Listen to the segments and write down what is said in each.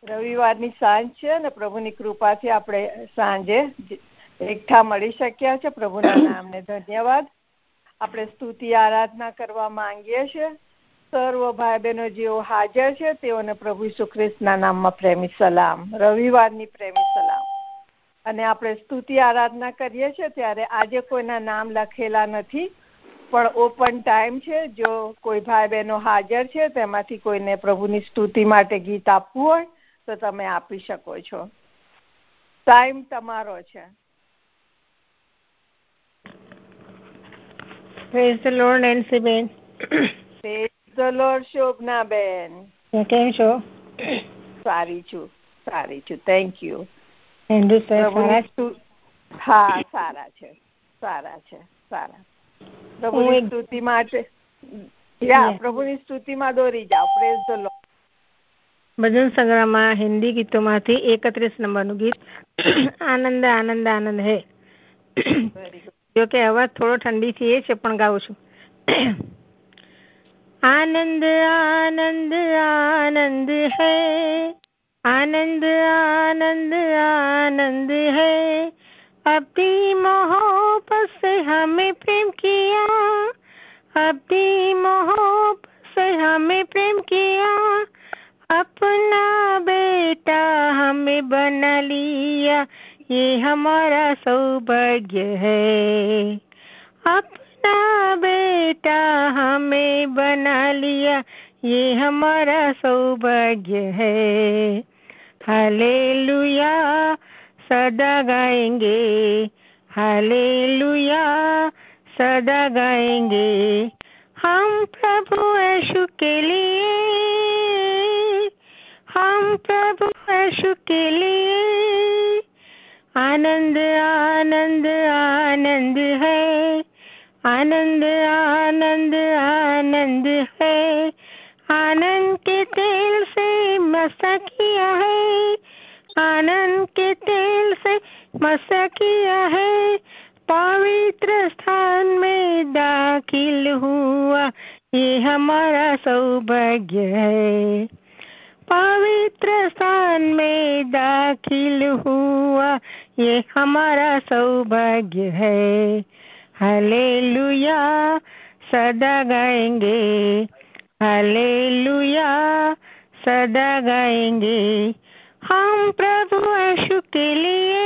રવિવારની સાંજ છે ને પ્રભુની કૃપાથી આપણે સાંજે એકઠા મળી શક્યા છે. પ્રભુના નામને ધન્યવાદ. આપણે સ્તુતિ આરાધના કરવા માંગીએ છીએ. સર્વ ભાઈ બહેનો જેઓ હાજર છે તેઓને પ્રભુ ઈસુ ખ્રિસ્તના નામમાં પ્રેમી સલામ, રવિવારની પ્રેમી સલામ. અને આપણે સ્તુતિ આરાધના કરીએ છીએ ત્યારે આજે કોઈના નામ લખેલા નથી, પણ ઓપન ટાઈમ છે. જો કોઈ ભાઈ બહેનો હાજર છે તેમાંથી કોઈને પ્રભુની સ્તુતિ માટે ગીત આપવું હોય તો તમે આપી શકો છો. ટાઈમ તમારો છે. પ્રેઝ ધ લોર્ડ નેન્સી બેન. પ્રેઝ ધ લોર્ડ શોભના બેન. કેમ છો? સારી છું, સારી છું. Thank you. હા, સારા છે, સારા છે, સારા. પ્રભુની સ્તુતિ માટે પ્રભુની સ્તુતિમાં દોરી જાઓ. Praise the lord. ભજન સંગ્રહમાં હિન્દી ગીતોમાંથી 31 નંબરનું ગીત આનંદ આનંદ આનંદ હે. જો કે અવાજ થોડો ઠંડી થી એ છે પણ ગાઉં છું. આનંદ આનંદ આનંદ હૈ, आनंद आनंद आनंद है, अपनी मोहब्बत से हमें प्रेम किया, अपनी मोहब्बत से हमें प्रेम किया, अपना बेटा हमें बना लिया, ये हमारा सौभाग्य है, अपना बेटा हमें बना लिया, ये हमारा सौभाग्य है। हालेलुया सदा गाएंगे, हालेलुया सदा गाएंगे, हम प्रभु यीशु के लिए, हम प्रभु यीशु के लिए। आनंद आनंद आनंद है, आनंद आनंद आनंद है, आनंद के तेल से मसा किया है, आनंद के तेल से मसा किया है, पवित्र स्थान में दाखिल हुआ, ये हमारा सौभाग्य है, पवित्र स्थान में दाखिल हुआ, ये हमारा सौभाग्य है। हालेलुया सदा गाएंगे, हालेलुया सदा गाएंगे, हम प्रभु यीशु के लिए,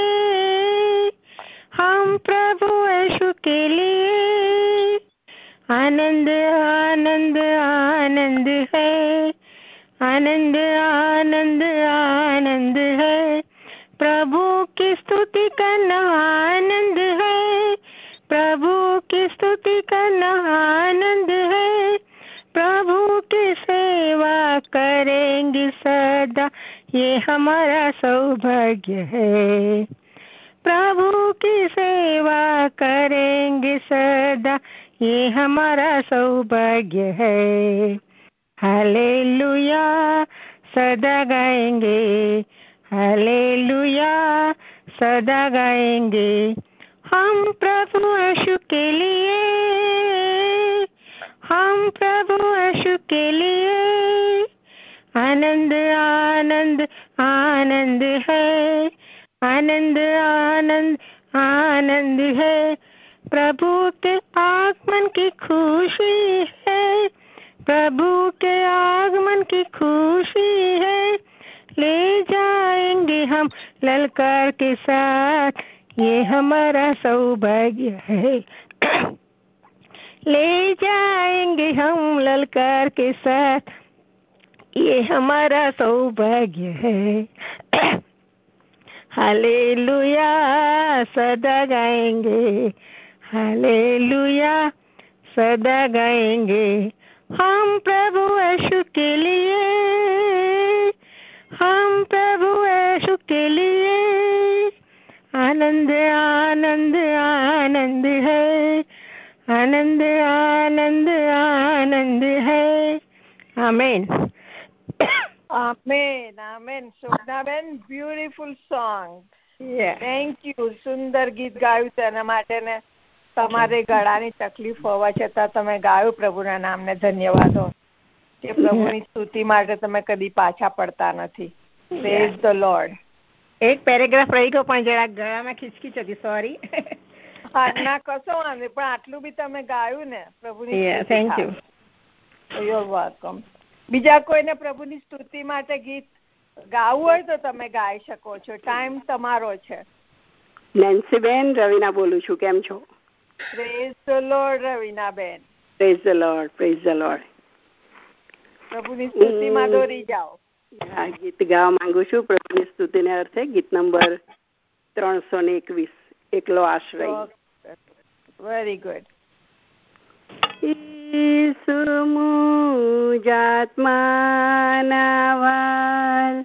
हम प्रभु यीशु के लिए। आनंद आनंद आनंद है, आनंद आनंद आनंद है, प्रभु की स्तुति करना आनंद है, प्रभु की स्तुति करना आनंद है, प्रभु की सेवा करेंगे सदा, ये हमारा सौभाग्य है, प्रभु की सेवा करेंगे सदा, ये हमारा सौभाग्य है। हालेलुया सदा गाएंगे, हालेलुया सदा गाएंगे, हम प्रभु यीशु के लिए, हम प्रभु यीशु के लिए। आनंद आनंद आनंद है, आनंद आनंद आनंद है, प्रभु के आगमन की खुशी है, प्रभु के आगमन की खुशी है, ले जाएंगे हम ललकार के साथ, ये हमारा सौभाग्य है, ले जाएंगे हम ललकार के साथ, ये हमारा सौभाग्य है। हालेलुया सदा गाएंगे, हालेलुया सदा गाएंगे, हम प्रभु यीशु के लिए, हम प्रभु यीशु के लिए। आनंद आनंद आनंद है, आनंद आनंद आनंद है। आमेन। Amen amen. શોભનાબેન, બ્યુટીફુલ સોંગ. Thank you. સુંદર ગીત ગાયું તેના માટે ને તમારે ગળાની તકલીફ હોવા છતાં તમે ગાયું. પ્રભુના નામને ધન્યવાદો. કે પ્રભુની સ્તુતિ માટે તમે કદી પાછા પડતા નથી. Praise the Lord. એક પેરેગ્રાફ રહી ગયો પણ જરા ગળામાં ખીચકીચ હતી, સોરી. ના કશો વાંધો, પણ આટલું બી તમે ગાયું ને પ્રભુની. Thank you. You welcome. બીજા કોઈને પ્રભુની સ્તુતિ માટે ગીત ગાવું હોય તો તમે ગાઈ શકો છો, ટાઈમ તમારો છે. નેન્સીબેન, રવીના બોલું છું. કેમ છો? પ્રેઝ ધ લોર્ડ રવીનાબેન. Praise the Lord, praise the Lord. પ્રભુની સ્તુતિમાં દોરી જાઓ. આ ગીત ગાવા માંગુ છું પ્રભુની સ્તુતિને અર્થે. ગીત નંબર 321, એકલો આશ્રય. Very good. ઈસુ મુજાત્માના વાલ,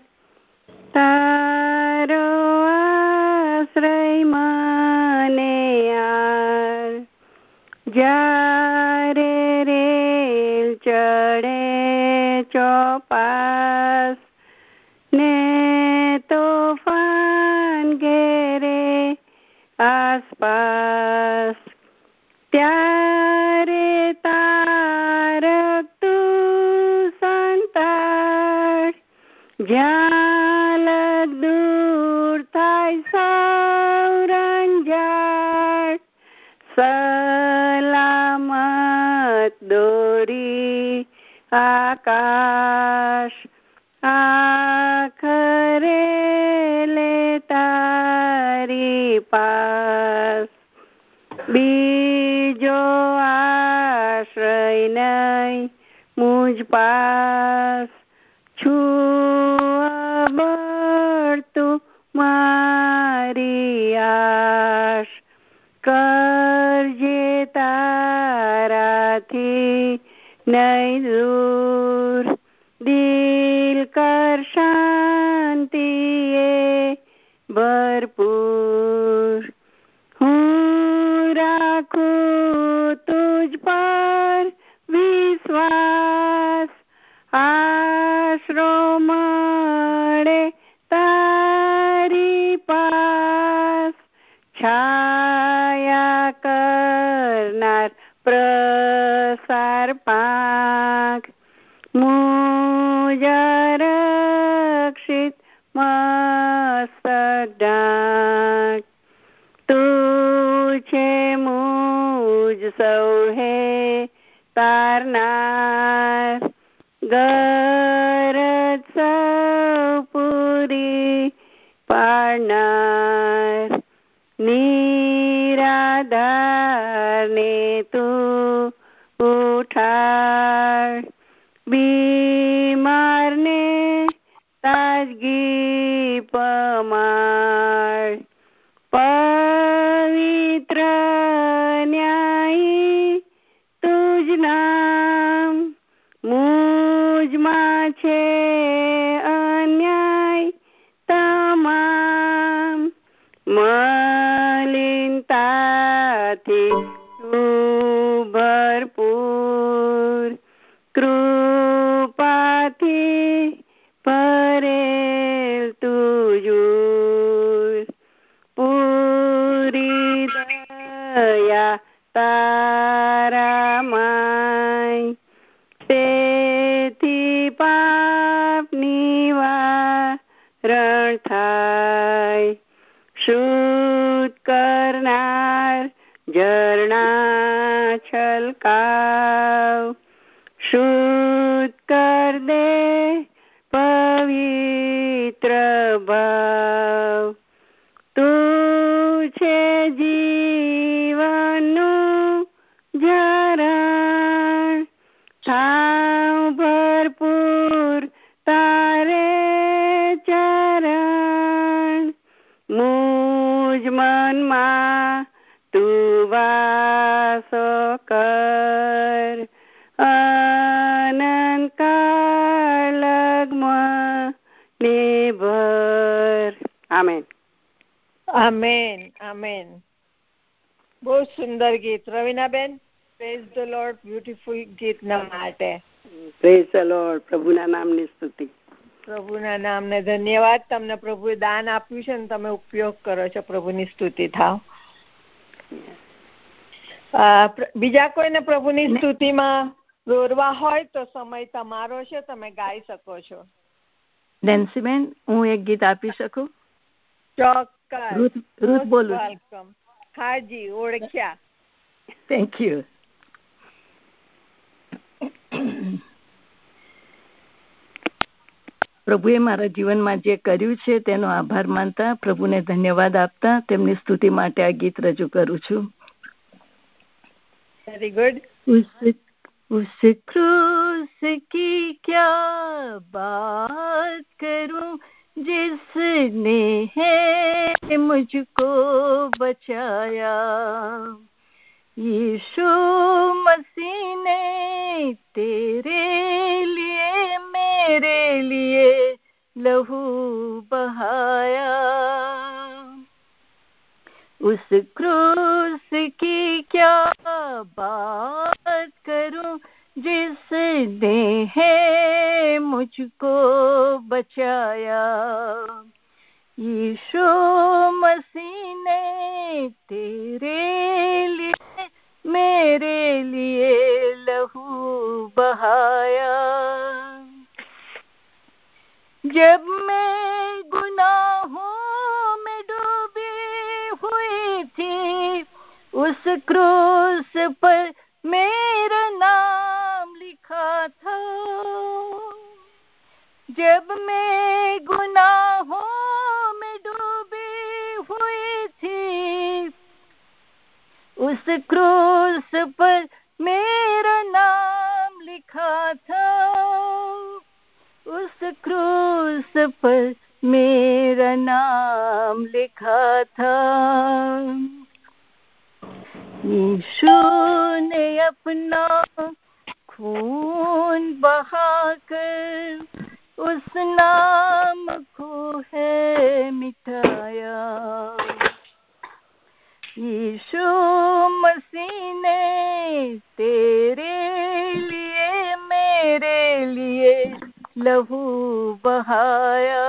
તારો આશ્રય મને યાર. જ્યારે રેલ ચડે ચોપાસ ને તોફાન ઘેરે આસપાસ, ત્યારે તારક તું સંતાડ. જ્યાં લગ દૂર થાય સૌ રંજાડ, સલામત દોરી આકાશ. આખરે લે તારી પાસ. બીજો આશ્રય નહીં મુજ પાસ, છું અબળતું મારી આશ. કરજે તારાથી નહીં દૂર, દિલ કર શાંતિ એ ભરપૂર. હું રાખું તુજ પર વિશ્વાસ, આશરો મળે તારી પાસ. છાયા કરનાર પ્રસાર પાંખ, મુજ રક્ષિત મસ્તક ઢાંક. તું છે મુજ સૌહે તારનાર, ગરજ સૌ પૂરી પાડનાર. નિરાધાર ને તું ઉઠાડ, બીમાર ને તાજગી પમાડ. પવિત્ર ન્યાયી તુજ નામ, મુજમાં છે અન્યાય તમામ. મલિનતાથી તું ભરપૂર, કૃપાથી ભરેલ તુજુર. પૂરી દયા તારા માય, તેથી પાપ નિવારણ થાય. શુદ્ધ કરનાર ઝરણા છલકાવ, શુદ્ધ કર દે પવિત્ર ભાવ. તું છે જીવનનું ઝરણ, થાવ ભરપૂર તારે ચરણ. મુજ મનમાં તું વાસો કર, અનંત કાળ લગમાં ને ભર. આમેન. આમેન. આમેન. બહુ સુંદર ગીત રવીનાબેન. Praise the Lord. બ્યુટીફુલ ગીતના માટે. Praise the Lord. પ્રભુના નામની સ્તુતિ. પ્રભુના નામને ધન્યવાદ. તમને પ્રભુએ દાન આપ્યું છે ને તમે ઉપયોગ કરો છો. પ્રભુની સ્તુતિ થાવ. બીજા કોઈને પ્રભુની સ્તુતિમાં દોરવા હોય તો સમય તમારો છે, તમે ગાઈ શકો છો. નેન્સીબેન, હું એક ગીત આપી શકું? ચોક્કસ. રૂથ બોલું. વેલકમ. હાજી, ઓળખ્યા. Thank you. પ્રભુએ મારા જીવનમાં જે કર્યું છે તેનો આભાર માનતા, પ્રભુને ધન્યવાદ આપતા તેમની સ્તુતિ માટે આ ગીત રજૂ કરું છું. Very good. उस क्रूस की क्या बात करूं जिसने है मुझको बचाया, यीशु मसीह ने तेरे लिए मेरे लिए लहू बहाया. उस क्रूस की क्या बात करूं जिसने है मुझको बचाया, यीशु मसीह ने तेरे लिए मेरे लिए लहू बहाया. जब मैं गुनाहों में डूबी हुई थी, उस क्रूस पर मेरा नाम लिखा था. जब मैं गुनाहों में डूबी हुई थी, उस क्रूस पर मेरा नाम लिखा था. उस क्रूस पर मेरा नाम लिखा था. यीशु ने अपना खून बहाकर उस नाम को है मिटाया. यीशु मसीह ने तेरे लिए मेरे लिए लहू बहाया.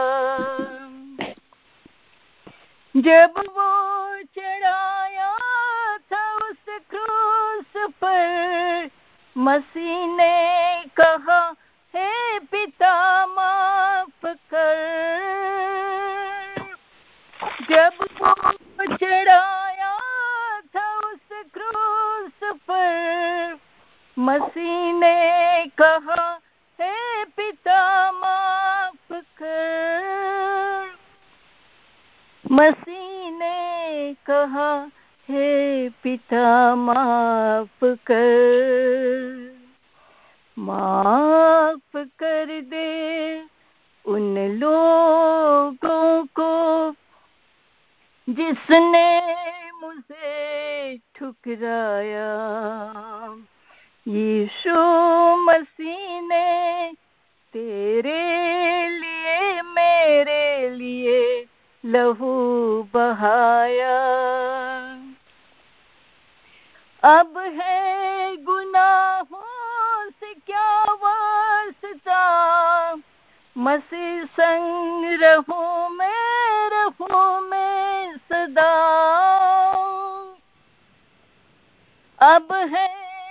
जब वो चढ़ाया था उस क्रूस पर, मसीह ने कहा हे पिता माफ कर. जब वो चढ़ाया था उस क्रूस पर, मसीह ने कहा हे पिता माफ कर. मसीह ने कहा हे पिता माफ कर. माफ कर दे उन लोगों को जिसने मुझे ठुकराया. यीशु मसीह ने तेरे लिए मेरे लिए लहू बहाया. अब है गुनाहों से क्या वास्ता, मसीह संग रहूं मैं सदा. अब है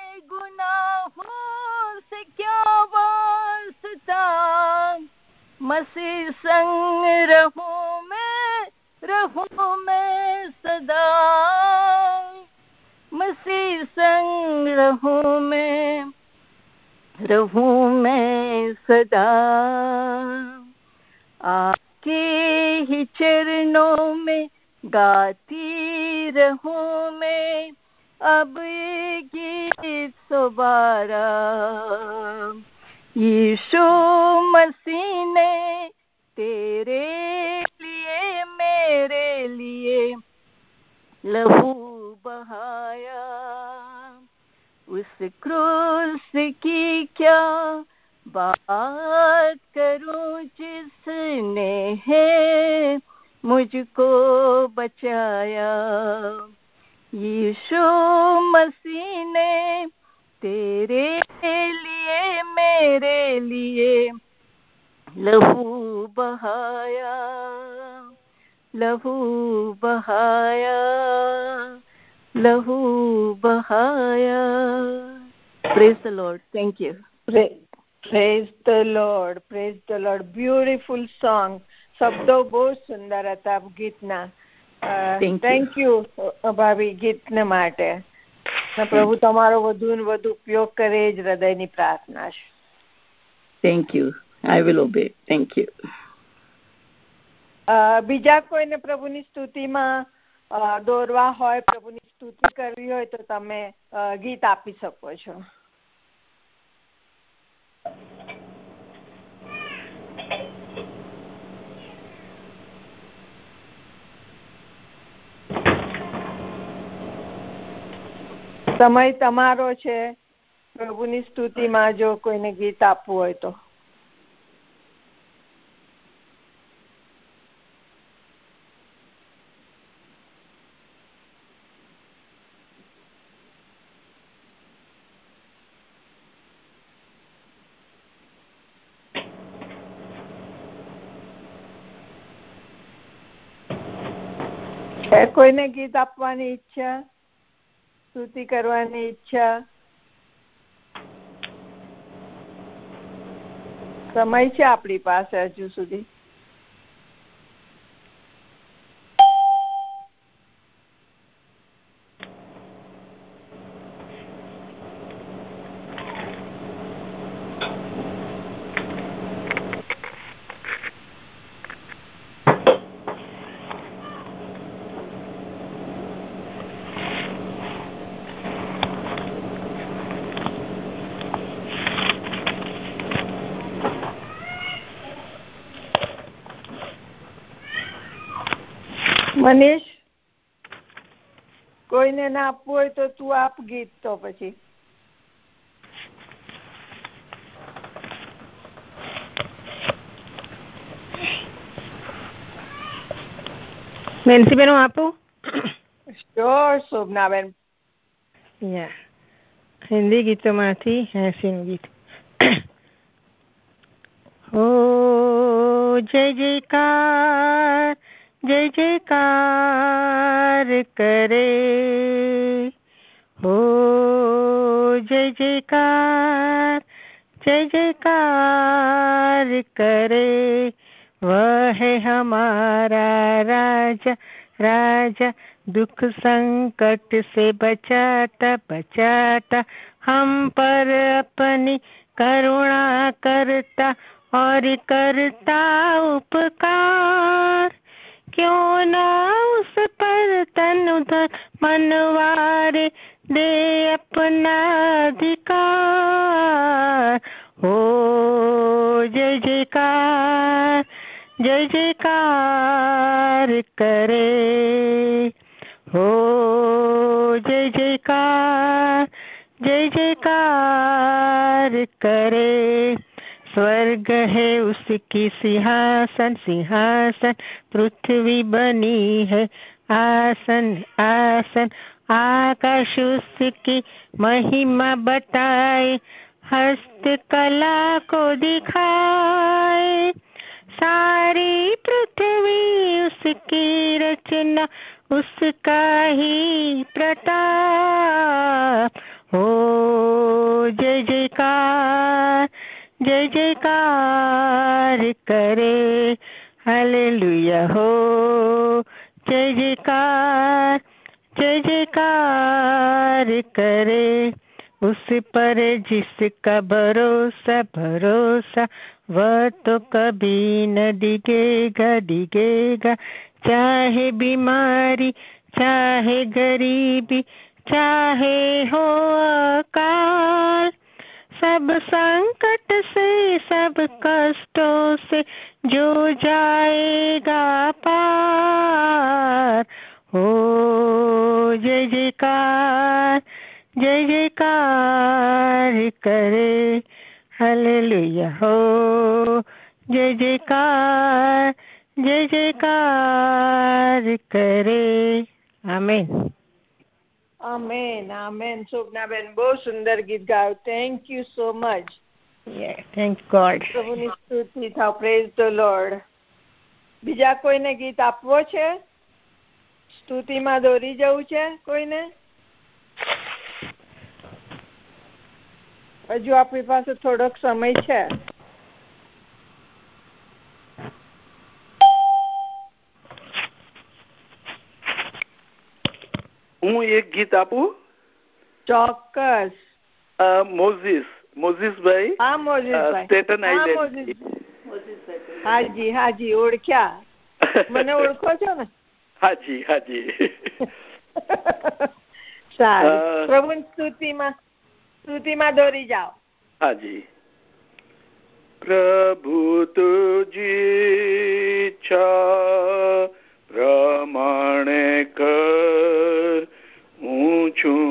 गुनाहों से क्या वास्ता, मसीह संग रहूं मैं सदा. मसीह संग रहूं मैं सदा. आपके ही चरणों में गाती रहूं मैं अब ये गीत दोबारा. यीशु मसीह ने तेरे लिए मेरे लिए लहू बहाया. उस क्रूस की क्या बात करूं जिसने है मुझको बचाया. यीशु मसीह ने तेरे लिए मेरे लिए लहू बहाया. लहू बहाया. लहू बहाया. Praise the Lord. Thank you. Praise the Lord beautiful song. શબ્દો બહુ સુંદર હતા ગીતના. થેન્ક યુ ભાભી ગીતને માટે. પ્રભુ તમારો વધુ ને વધુ ઉપયોગ કરે જ હૃદયની પ્રાર્થના છે. Thank you. I will obey. Thank you. બીજા કોઈને પ્રભુની સ્તુતિમાં દોરવા હોય, પ્રભુની સ્તુતિ કરવી હોય તો તમે ગીત આપી શકો છો. સમય તમારો છે પ્રભુની સ્તુતિમાં જો કોઈને ગીત આપવું હોય તો. કોઈને ગીત આપવાની ઈચ્છા, સ્તુતિ કરવાની ઈચ્છા? સમય છે આપણી પાસે હજુ સુધી. મનીષ, કોઈને ના આપવું હોય તો તું આપ ગીત. તો પછી નેન્સીબેન હું આપું? શ્યોર શોભનાબેન. હિન્દી ગીતોમાંથી હેસીનું ગીત. ઓ જય જયકાર જય જયકાર કરે, હો જય જયકાર જય જયકાર કરે, વહ હમારા રાજા राजा दुख संकट से बचाता बचाता, हम पर अपनी करुणा करता और करता उपकार, क्यों ना उस पर तन धन मनवारे दे अपना अधिकार, हो जय जयकार जय जयकार करे, हो जय जयकार जय जयकार करे, स्वर्ग है उसकी सिंहासन सिंहासन, पृथ्वी बनी है आसन आसन, आकाश उसकी महिमा बताए, हस्त कला को दिखाए, सारी पृथ्वी उसकी रचना उसका ही प्रताप, हो जय जयकार जय जयकार करे, हालेलुया, हो जय जयकार करे, उस पर जिसका भरोसा भरोसा, वह तो कभी न डिगेगा डिगेगा, चाहे बीमारी चाहे गरीबी चाहे हो अकाल, सब संकट से सब कष्टों से जो जाएगा पार, हो जय जयकार जय जयकार करे, हालेलुया, हो जय जयकार करे, आमेन આમેન આમેન. શોભનાબેન બહુ સુંદર ગીત ગાયું. Thank you so much. Thank God. પ્રભુની સ્તુતિ થાવ. Praise the Lord. બીજા કોઈને ગીત આપવો છે? સ્તુતિમાં દોરી જવું છે કોઈને? હજુ આપણી પાસે થોડોક સમય છે. હું એક ગીત આપું? ચોક્કસ. મોઝીસભાઈ. હા, મોઝીસભાઈ. સ્ટેટન આઇલેન્ડ. હાજી હાજી, ઓળખ્યા. મને ઓળખો છો ને? હાજી હાજી. સારું, પ્રભુની સ્તુતિમાં દોરી જાઓ. હાજી. પ્રભુ તુજી ઈચ્છા પ્રમાણે કર, હું છું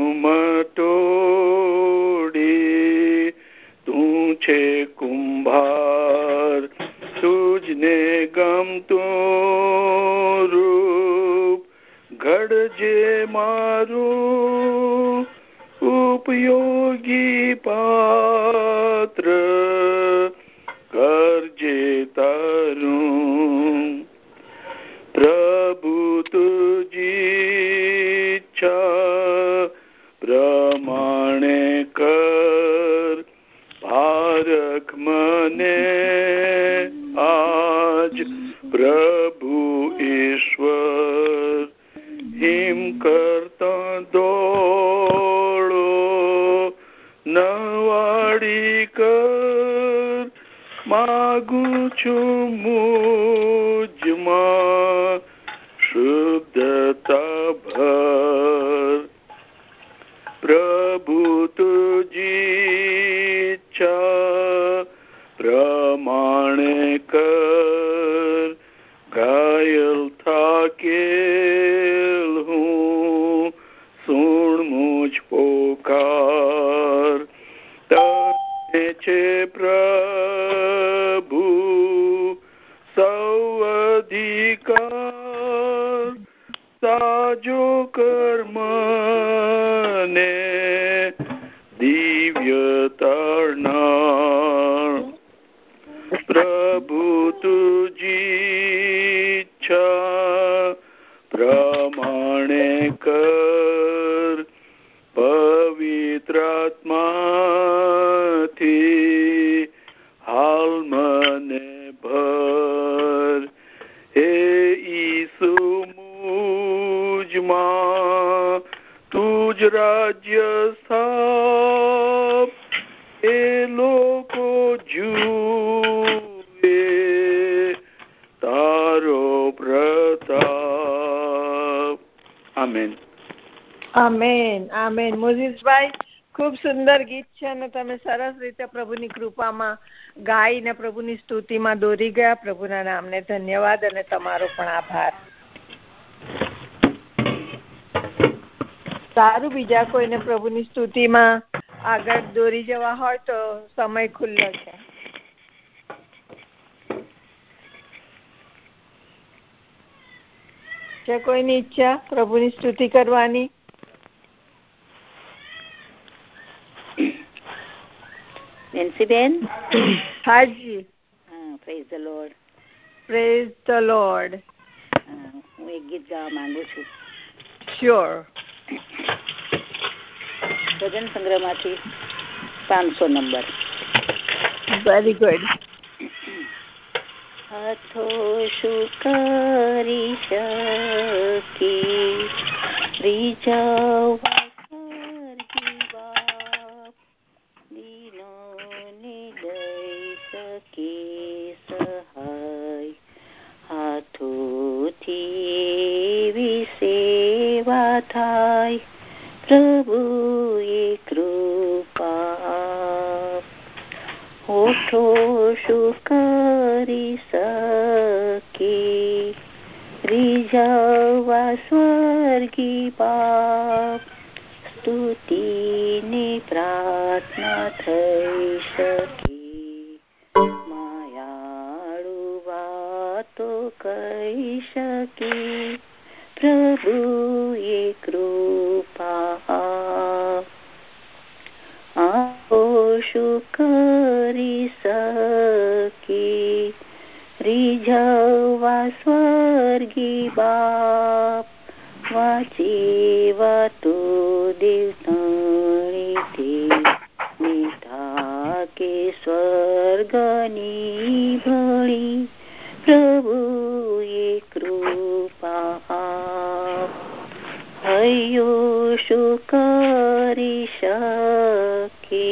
મટોડી, તું છે કુંભાર, તુજને ગમતું રૂપ ઘડજે મારું ઉપયોગી પાત્ર, કરજે તારું. પ્રભુ તુજી ઈચ્છા પ્રમાણે કર, પારખ મને આજ પ્રભુ ઈશ્વર, હિમ કરતા દોડો નવાડી કર, માગું છું મુજમાં શુદ્ધતા ભર. પ્રભુ તુજી ઈચ્છા પ્રમાણે કર, ઘાયલ થાકેલ હું, સુણ મુજ પોકાર. તને છે પ્રભુ સૌ અધિકાર, સાજો કર્મને દિવ્ય તારનાર. પ્રભુ તુજી ઈચ્છા પ્રમાણે કર, પવિત્ર આત્માથી હાલ મને ભર. હે ઈસુ મુજમાં તુજ રાજ્ય સ્થાપ, એ લોકો જુએ તારો પ્રતાપ. આમેન. Amen amen. મોઝીસભાઈ, ખૂબ સુંદર ગીત છે અને તમે સરસ રીતે પ્રભુની કૃપામાં ગાઈને પ્રભુની સ્તુતિમાં દોરી ગયા. પ્રભુના નામને ધન્યવાદ અને તમારો પણ આભાર. સારું, બીજા કોઈને પ્રભુની સ્તુતિમાં આગળ દોરી જવા હોય તો સમય ખુલ્લો છે. છે કોઈની ઈચ્છા પ્રભુની સ્તુતિ કરવાની? નેન્સીબેન. હાજી. Praise the Lord. Praise the Lord. હું એક ગીત ગાવા માંગુ છું. શ્યોર. ભજન સંગ્રહમાંથી 500 નંબર. Very good. હાથો શું કરી શકે, રીઝવવા સ્વર્ગી બાપ, દીનોને દઈ શકે સહાય. હાથોથી એવી સેવા થાય, પ્રભુએ કૃપા. હોઠો શું કરી શકે, રીઝવવા સ્વર્ગી બાપ, સ્તુતિની પ્રાર્થના થઈ શકે. માયાળુ વાતો કહી શકે, પ્રભુએ કૃપા. આવો શું કરી શકે, રીઝવવા સ્વર્ગી બાપ, વાંચી વાતો દેવતાણી તે નિધા કે સ્વર્ગની ભળી પ્રભુએ કૃપા આપ. હૈયો શું કરી શકે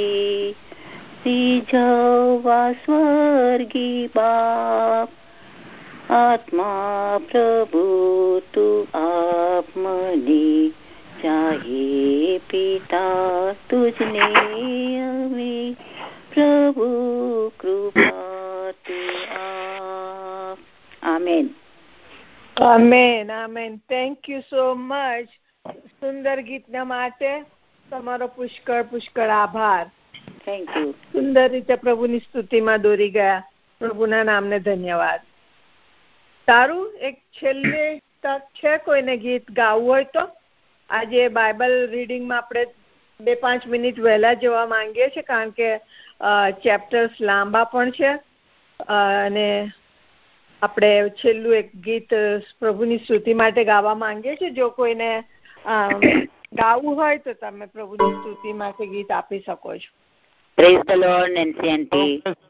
રીઝવવા સ્વર્ગી બાપ. આત્મા પ્રભુ તું આપ મને ચાહે પિતા તુજને અમે પ્રભુ કૃપા તું આપ. Amen. Amen amen. Thank you so much. સુંદર ગીતના માટે તમારો પુષ્કળ આભાર. Thank you. સુંદર રીતે પ્રભુની સ્તુતિમાં દોરી ગયા. પ્રભુના નામને ધન્યવાદ. સારું, એક છેલ્લે તક છે કોઈને ગીત ગાવું હોય તો? આજે બાઇબલ રીડિંગમાં આપણે 2-5 મિનિટ વહેલા જવા માંગીએ છીએ, કારણ કે ચેપ્ટર્સ લાંબા પણ છે અને આપણે છેલ્લું એક ગીત પ્રભુની સ્તુતિ માટે ગાવા માંગીએ છીએ. જો કોઈને ગાવું હોય તો તમે પ્રભુની સ્તુતિ માટે ગીત આપી શકો છો. Praise the Lord Nancy aunty.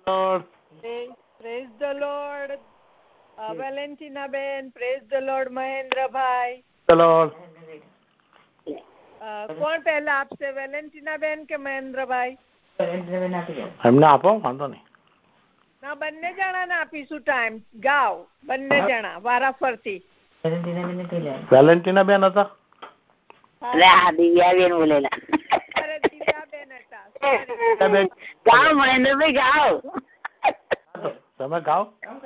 Praise the Lord Valentina બેન. પ્રેઝ ધ લોર્ડ મહેન્દ્રભાઈ. કોણ પહેલા આપશે, વેલેન્ટિના બેન કે મહેન્દ્રભાઈ? એમને આપો, વાંધો નહીં. ના, બંને જણાને આપીશું ટાઈમ. ગાઓ બંને જણા વારાફરતી. વેલેન્ટિના બેન હતા. દિવ્યાબેન બોલેલા. અરે દિવ્યાબેન હતા. ગાઓ મહેન્દ્રભાઈ, ગાઓ. તમે ગાઓ.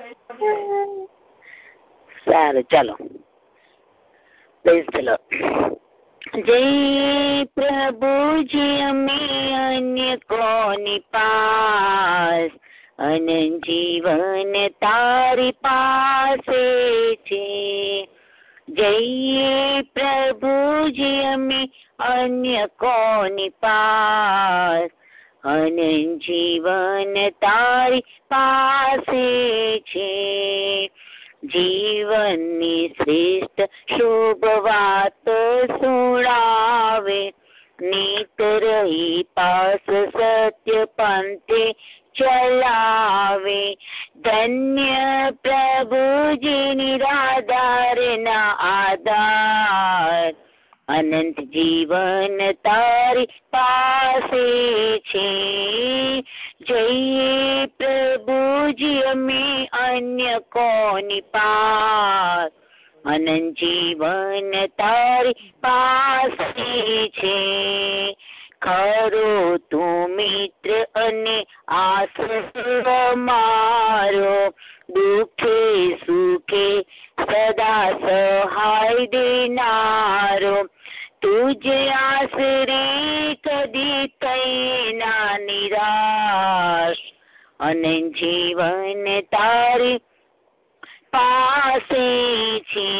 સારું, ચાલો. Praise the Lord. જય પ્રભુજી અમે અન્ય કોની પાસ, અનંત જીવન તારી પાસે છે. જય પ્રભુજી અમે અન્ય કોની પાસ, અનંત જીવન તારી પાસે છે. જીવનની શ્રેષ્ઠ શુભ વાત સુણાવે, નીત રહી પાસ સત્ય પંથે ચલાવે. ધન્ય પ્રભુજી નિરાધાર ના આધાર, અનંત જીવન તારી પાસે છે. જય પ્રભુજી અમે અન્ય કોની પાસ, અનંત જીવન તારી પાસે છે. ખરો તું મિત્ર અને આશ્રય મારો, દુઃખે સુખે સદા સહાય દેનારો. તુજે આશરે કદી કઈ ના નિરાશ, અનંત જીવન તારી પાસે છે.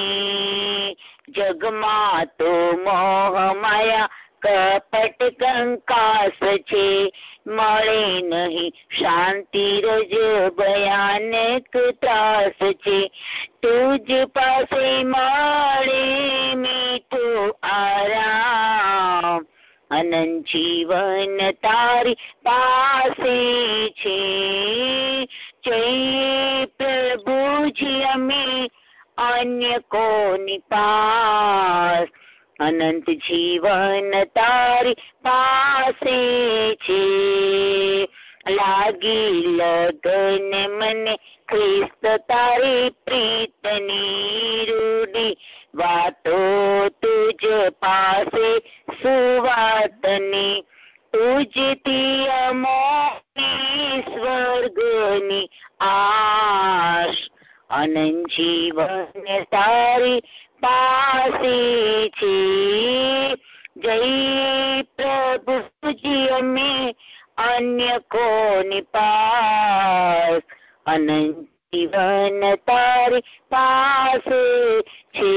જગમાં તો મોહ માયા કપટ કંકાસ છે, મળે નહીં શાંતિ રજ ભયાનક ત્રાસ છે. તુજ પાસે મળે મીઠો આરામ, અનંત જીવન તારી પાસે છે. જય પ્રભુજી અમે અન્ય કોની પાસ, અનંત જીવન તારી પાસે છે. લાગી લગન મને ખ્રિસ્ત તારી પ્રીતની, રૂડી વાતો તુજ પાસે સુવાતની. તુજથી અમોની સ્વર્ગની આશ, અનંત જીવન તારી પાસે છે. જય પ્રભુજી અમે અન્ય કોની પાસ, અનંત જીવન તારી પાસે છે.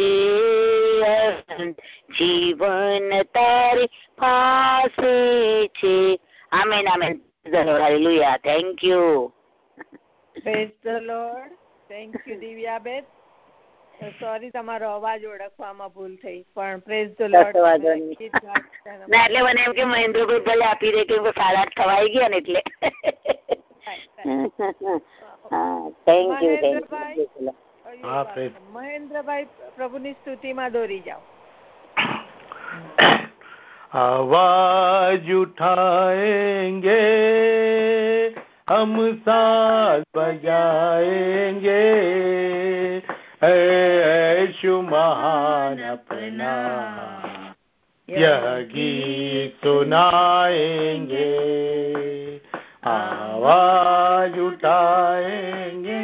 જીવન તારી પાસે છે. Amen amen. Hallelujah. Thank you. Praise the Lord. Thank you દિવ્યાબેન. સોરી, તમારો અવાજ ઓળખવામાં ભૂલ થઈ, પણ પ્રેઝ ધ લોર્ડ. ના એટલે મને એમ કે મહેન્દ્રભાઈ ભલે આપી દે, કેમ કે 8:30 થવાઈ ગયા ને એટલે. Thank you. મહેન્દ્રભાઈ, પ્રભુની સ્તુતિમાં દોરી જાઓ. आवाज उठाएंगे हम साथ बजाएंगे यीशु महान अपना यह गीत सुनाएंगे आवाज उठाएंगे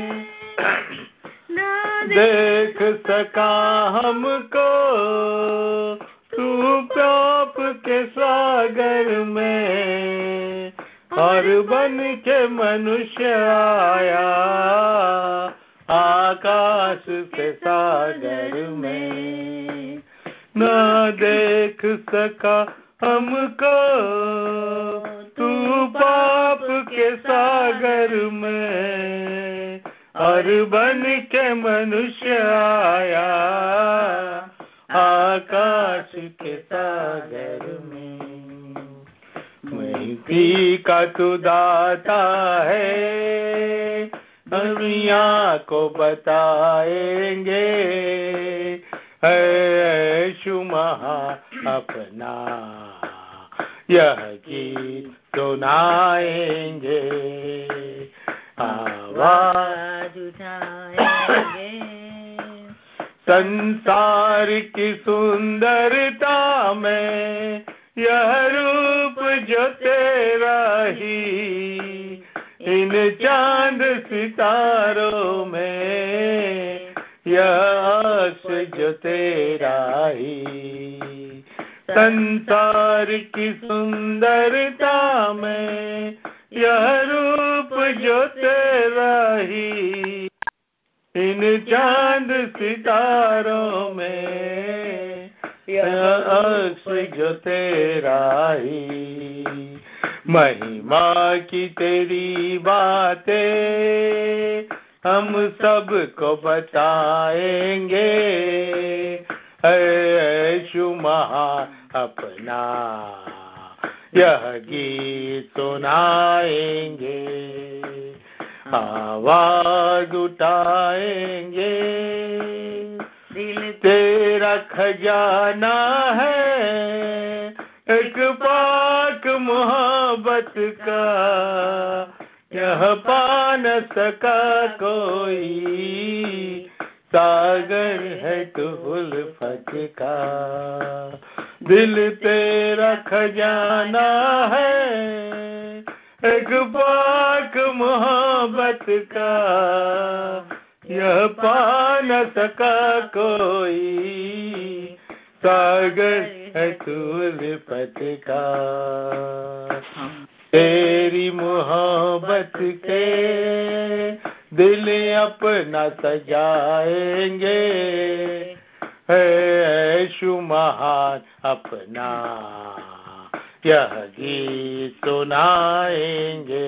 देख सका हमको तू पाप के सागर में और बन के मनुष्य आया आकाश के सागर में न देख सका हमको तू पाप के सागर में और बन के मनुष्य आया आकाश के सागर में मृत्यु का तू दाता है दुनिया को बताएंगे यीशु महान अपना यह गीत सुनाएंगे आवाज उठाएंगे संसार की सुंदरता में यह रूप जो तेरा ही इन चांद सितारों में यह अक्स जो तेरा ही संसार की सुंदरता में यह रूप जो तेरा ही इन चांद सितारों में यह अक्स जो तेरा ही महिमा की तेरी बातें हम सबको बताएंगे यीशु महान अपना यह गीत सुनाएंगे आवाज उठाएंगे दिल तेरा खजाना है एक पाक मोहब्बत का यह पा न सका कोई सागर है तू उल्फत का दिल तेरा खजाना है एक पाक मोहब्बत का यह पा न सका कोई सागर है तू उल्फत का तेरी मोहब्बत के दिल अपना सजाएंगे यीशु महान अपना यह गीत सुनाएंगे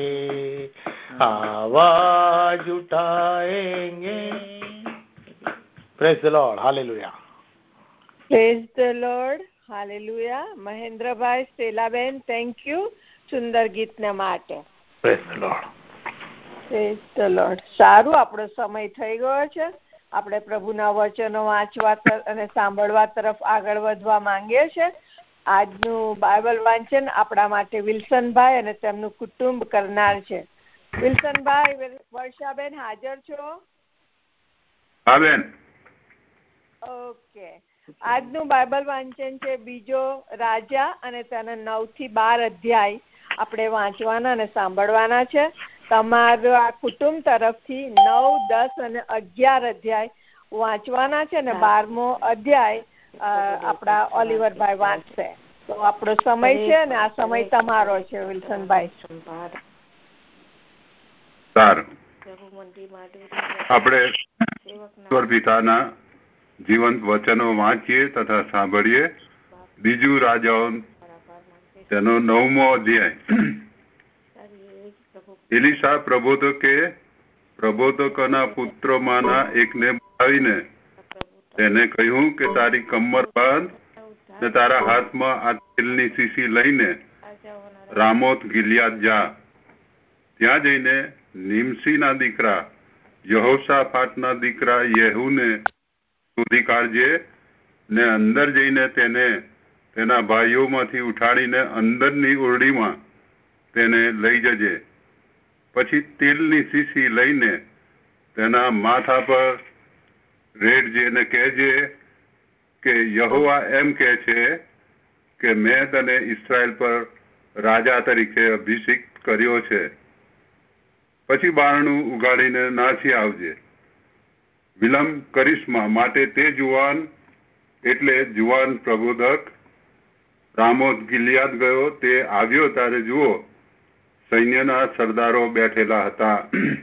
आवाज उठाएंगे praise the Lord hallelujah praise the Lord hallelujah મહેન્દ્રભાઈ સ્ટેલાબેન થેન્ક યુ સુંદર ગીતને માટે praise the Lord praise the Lord સારું આપણો સમય થઈ ગયો છે આપણે પ્રભુના વચનો વાંચવા અને સાંભળવા તરફ આગળ વધવા માંગીએ છીએ આજનું બાઇબલ વાંચન આપણા માટે વિલ્સનભાઈ અને તેમનું કુટુંબ કરનાર છે વિલ્સનભાઈ વર્ષાબેન હાજર છો હા બેન ઓકે આજનું બાઇબલ વાંચન છે બીજો રાજા અને તેના 9 થી 12 અધ્યાય આપણે વાંચવાના અને સાંભળવાના છે તમારો આ કુટુંબ તરફથી 9, 10 અને 11 અધ્યાય વાંચવાના છે અને 12મો અધ્યાય આપણા ઓલિવરભાઈ વાંચશે તો આપણો સમય છે અને આ સમય તમારો છે વિલ્સનભાઈ સારું આપણે ઈશ્વર પિતાના જીવંત વચનો વાંચીએ તથા સાંભળીએ બીજું રાજાઓ તેનો 9મો અધ્યાય એલીશા પ્રબોધકોના પુત્રોમાંના એકને બોલાવીને તેને કહ્યું કે તારી કમર બાંધ ને તારા હાથમાં આ તેલની શીશી લઈને રામોત ગિલિયાદ જા. ત્યાં જઈને નિમસીના દીકરા યહોશાફાટના દીકરા યેહૂને શોધી કાઢજે ને અંદર જઈને તેને તેના ભાઈઓમાંથી ઉઠાડીને અંદરની ઓરડીમાં તેને લઈ જજે. પછી તેલની શીશી લઈને તેના માથા પર રેડજે ને કહેજે કે યહોવા એમ કહે છે કે મેં તને ઇસ્રાએલ પર રાજા તરીકે અભિષેક કર્યો છે. પછી બારણું ઉગાડીને નાસી આવજે. વિલંબ કરીશમાં માટે તે જુવાન એટલે જુવાન પ્રબોધક રામોત ગિલિયાદ ગયો. તે આવ્યો ત્યારે જુઓ સૈન્યના સરદારો બેઠેલા હતા.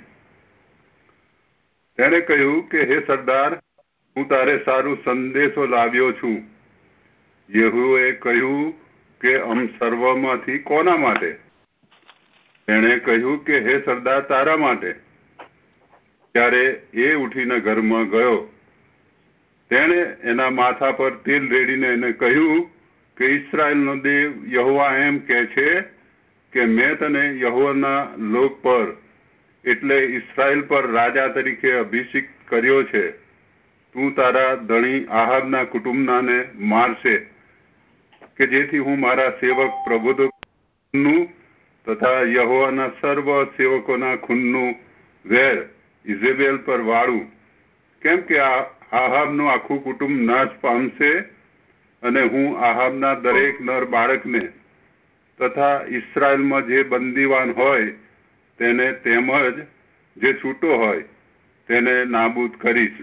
તેને કહ્યું કે હે સરદાર, હું તારે સારું સંદેશો લાવ્યો છું. યેહૂએ કહ્યું કે સર્વમાંથી કોના માટે? તેણે કહ્યું કે હે સરદાર, તારા માટે. ત્યારે એ ઉઠીને ઘરમાં ગયો. તેણે એના માથા પર તેલ રેડીને એને કહ્યું કે ઇસ્રાએલનો દેવ યહોવા એમ કહે છે કે મેં તને યહોવાના લોક પર એટલે ઇસ્રાએલ પર રાજા તરીકે અભિષેક કર્યો છે. તું તારા ધણી આહાબના કુટુંબનાને મારશે કે જેથી હું મારા સેવક પ્રબોધકનું તથા યહોવાના સર્વ સેવકોના ખૂનનું વેર ઇઝેબેલ પર વાળું. કેમ કે આહાબનું આખું કુટુંબ નાશ પામશે અને હું આહાબના દરેક નર બાળકને તથા ઇસ્રાએલમાં જે બંદીવાન હોય તેને તેમજ જે છૂટો હોય તેને નાબૂદ કરીશ.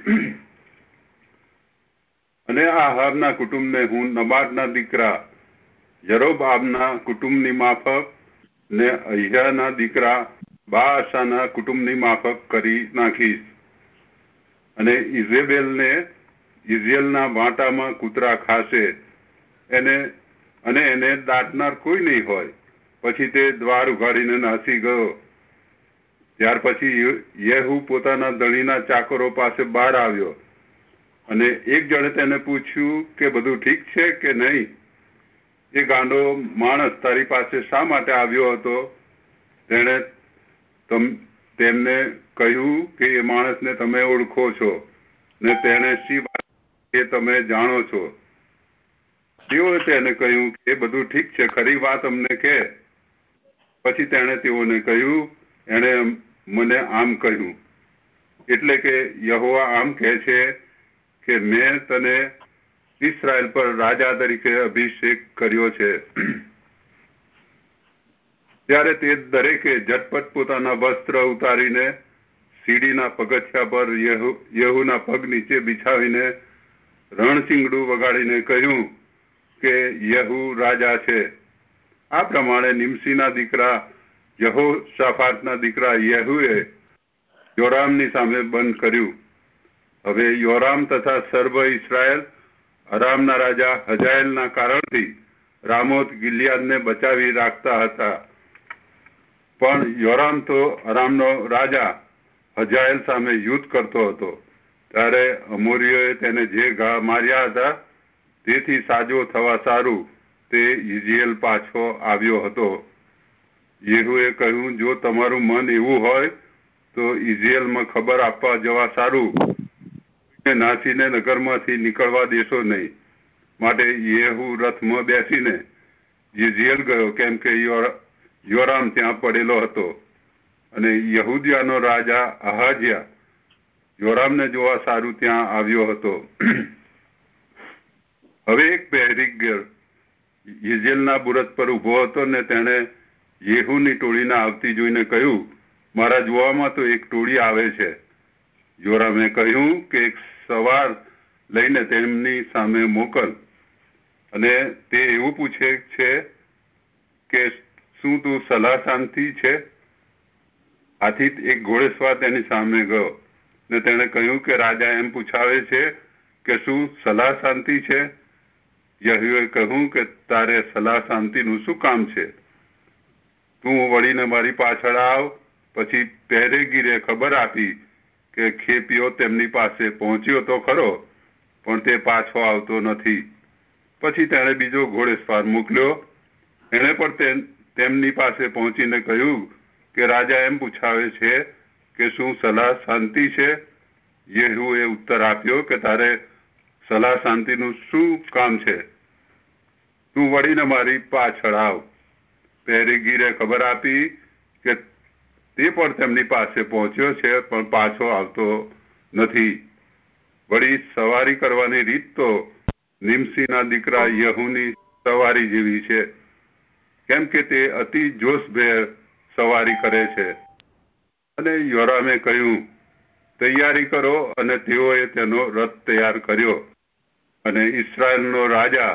અને આહાબના કુટુંબને હું નબાટના દીકરા યરોબામના કુટુંબની માફક ને અહિયાના દીકરા બાશાના કુટુંબની માફક કરી નાખીશ. અને ઇઝેબેલને ઇઝરાયેલના વાંટામાં કૂતરા ખાશે એને દાટનાર કોઈ નહીં હોય. પછી તે દ્વાર ઉઘાડીને નાસી ગયો. ત્યાર પછી યેહૂ પોતાના ધણીના ચાકરો પાસે બહાર આવ્યો અને એક જણે તેને પૂછ્યું કે બધું ઠીક છે કે નહીં? એ ગાંડો માણસ તારી પાસે શા માટે આવ્યો હતો? તેણે તેમને કહ્યું કે એ માણસને તમે ઓળખો છો ને તેને શી વાત એ તમે જાણો છો. તેઓએ તેને કહ્યું કે એ બધું ઠીક છે, ખરી વાત અમને કહે. પછી તેણે તેઓને કહ્યું, એણે મને આમ કહ્યું એટલે કે યહોવા આમ કહે છે કે મેં તને ઇસ્રાએલ પર રાજા તરીકે અભિષેક કર્યો છે. ત્યારે તે દરેકે ઝટપટ પોતાના વસ્ત્ર ઉતારીને સીડીના પગથિયા પર યેહૂના પગ નીચે બિછાવીને રણચીંગડું વગાડીને કહ્યું કે યેહૂ રાજા છે. આ પ્રમાણે નિમસીના દીકરા યહોશાફાટના દીકરા યેહૂએ યોરામની સામે બંધ કર્યું. હવે યોરામ તથા સર્વ ઇસ્રાએલ અરામના રાજા હજાએલના કારણથી રામોત ગિલિયાદને બચાવી રાખતા હતા. પણ યોરામ તો અરામનો રાજા હજાએલ સામે યુદ્ધ કરતો હતો. ત્યારે અમોરીઓએ તેને જે ઘા માર્યા હતા તેથી સાજો થવા સારું તે ઇઝરાયેલ પાછો આવ્યો હતો. યેહૂએ કહ્યું, જો તમારું મન એવું હોય તો ઇઝરાયેલમાં ખબર આપવા જવા સારું. નાસીને નગરમાંથી નીકળવા દેશો નહીં. માટે યેહૂ રથમાં બેસીને ઇઝરાયેલ ગયો, કેમ કે યોરામ ત્યાં પડેલો હતો. અને યહૂદિયાનો રાજા આહાજિયા યોરામને જોવા સારું ત્યાં આવ્યો હતો. હવે એક પહેરીગર ઇઝરાયેલના બુરજ પર ઉભો હતો ને તેણે યેહૂની ટોળીને આવતી જોઈને કહ્યું, મારા જોવામાં તો એક ટોળી આવે છે. યોરામે કહ્યું કે એક સવાર લઈને તેમની સામે મોકલ. અને તે એવું પૂછે છે કે શું તું સલાહ શાંતિ છે? આથી એક ઘોડેસવાર તેની સામે ગયો ને તેણે કહ્યું કે રાજા એમ પૂછાવે છે કે શું સલાહ શાંતિ છે? યહોવાએ કહ્યું કે તારે સલાહ શાંતિનું શું કામ છે? તું વળીને મારી પાછળ આવ. પછી પહેરેગીરે ખબર આપી કે ખેપિયો તેમની પાસે પહોંચ્યો તો ખરો, પણ તે પાછો આવતો નથી. પછી તેણે બીજો ઘોડેસવાર મોકલ્યો. એણે પણ તેમની પાસે પહોંચીને કહ્યું કે રાજા એમ પૂછાવે છે કે શું સલાહ શાંતિ છે? યેહૂએ ઉત્તર આપ્યો કે તારે સલાહ શાંતિનું શું કામ છે? તું વળીને મારી પાછળ આવ. પેરેગીરે ખબર આપી કે તે પણ તેમની પાસે પહોંચ્યો છે, પણ પાછો આવતો નથી. વળી સવારી કરવાની રીત તો નિમસીના દીકરા યહૂની સવારી જેવી છે, કેમ કે તે અતિ જોશભેર સવારી કરે છે. અને યોરામે કહ્યું, તૈયારી કરો, અને તેઓએ તેનો રથ તૈયાર કર્યો. અને ઇસ્રાયેલનો રાજા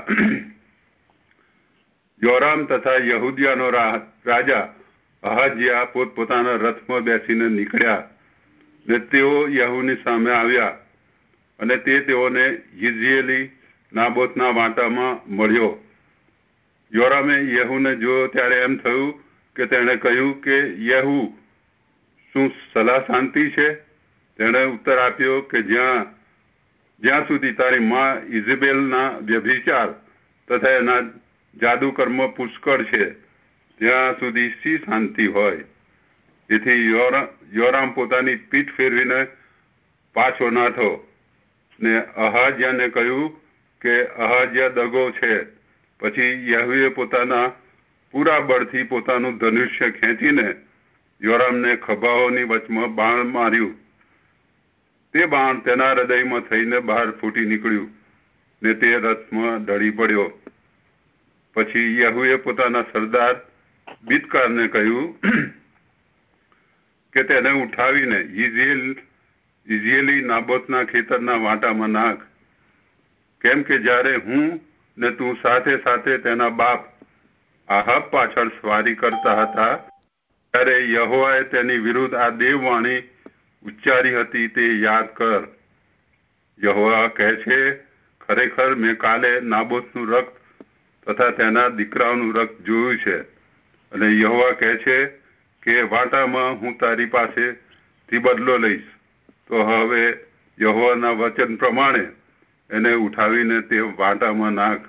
યોરામ તથા યહૂદિયાનો રાજા અહાજિયા પોતપોતાના રથમાં બેસીને નીકળ્યા, ને તેઓ યહૂની સામે આવ્યા. અને તે તેઓને યિઝ્રેલી નાબોતના વાટામાં મળ્યો. યોરામે યહૂને જોયો ત્યારે એમ થયું કે તેણે કહ્યું કે યહૂ, શું સલાહ શાંતિ છે? તેણે ઉત્તર આપ્યો કે જ્યાં સુધી તારી માં ઇઝબેલના વ્યભિચાર તથા એના જાદુકર્મ પુષ્કળ છે, ત્યાં સુધી શી શાંતિ હોય? તેથી યોરામ પોતાની પીઠ ફેરવીને પાછો નાઠો, ને અહાજ્યાને કહ્યું કે અહાજ્યા દગો છે. પછી યહૂએ પોતાના પૂરા બળથી પોતાનું ધનુષ્ય ખેંચીને યોરામને ખભાઓની વચમાં બાણ માર્યું. તે બાણ તેના હૃદયમાં થઈને બહાર ફૂટી નીકળ્યું, ને તે રથમાં ઢળી પડ્યો. પછી યહૂએ પોતાના સરદાર બીતકારને કહ્યું કે તેને ઉઠાવીને ઇઝ્રાયેલી નાબોતના ખેતરના વાટામાં નાખ, કેમ કે જ્યારે હું ને તું સાથે સાથે તેના બાપ આહાબ પાછળ સવારી કરતા હતા, ત્યારે યહોવાએ તેની વિરુદ્ધ આ દેવવાણી ઉચ્ચારી હતી તે યાદ કર. યહોવા કહે છે, ખરેખર મેં કાલે નાબોતનું રક્ત તથા તેના દીકરાઓનું રક્ત જોયું છે. અને યહોવા કહે છે કે વાટામાં હું તારી પાસેથી બદલો લઈશ. તો હવે યહોવાના વચન પ્રમાણે એને ઉઠાવીને તે વાટામાં નાખ.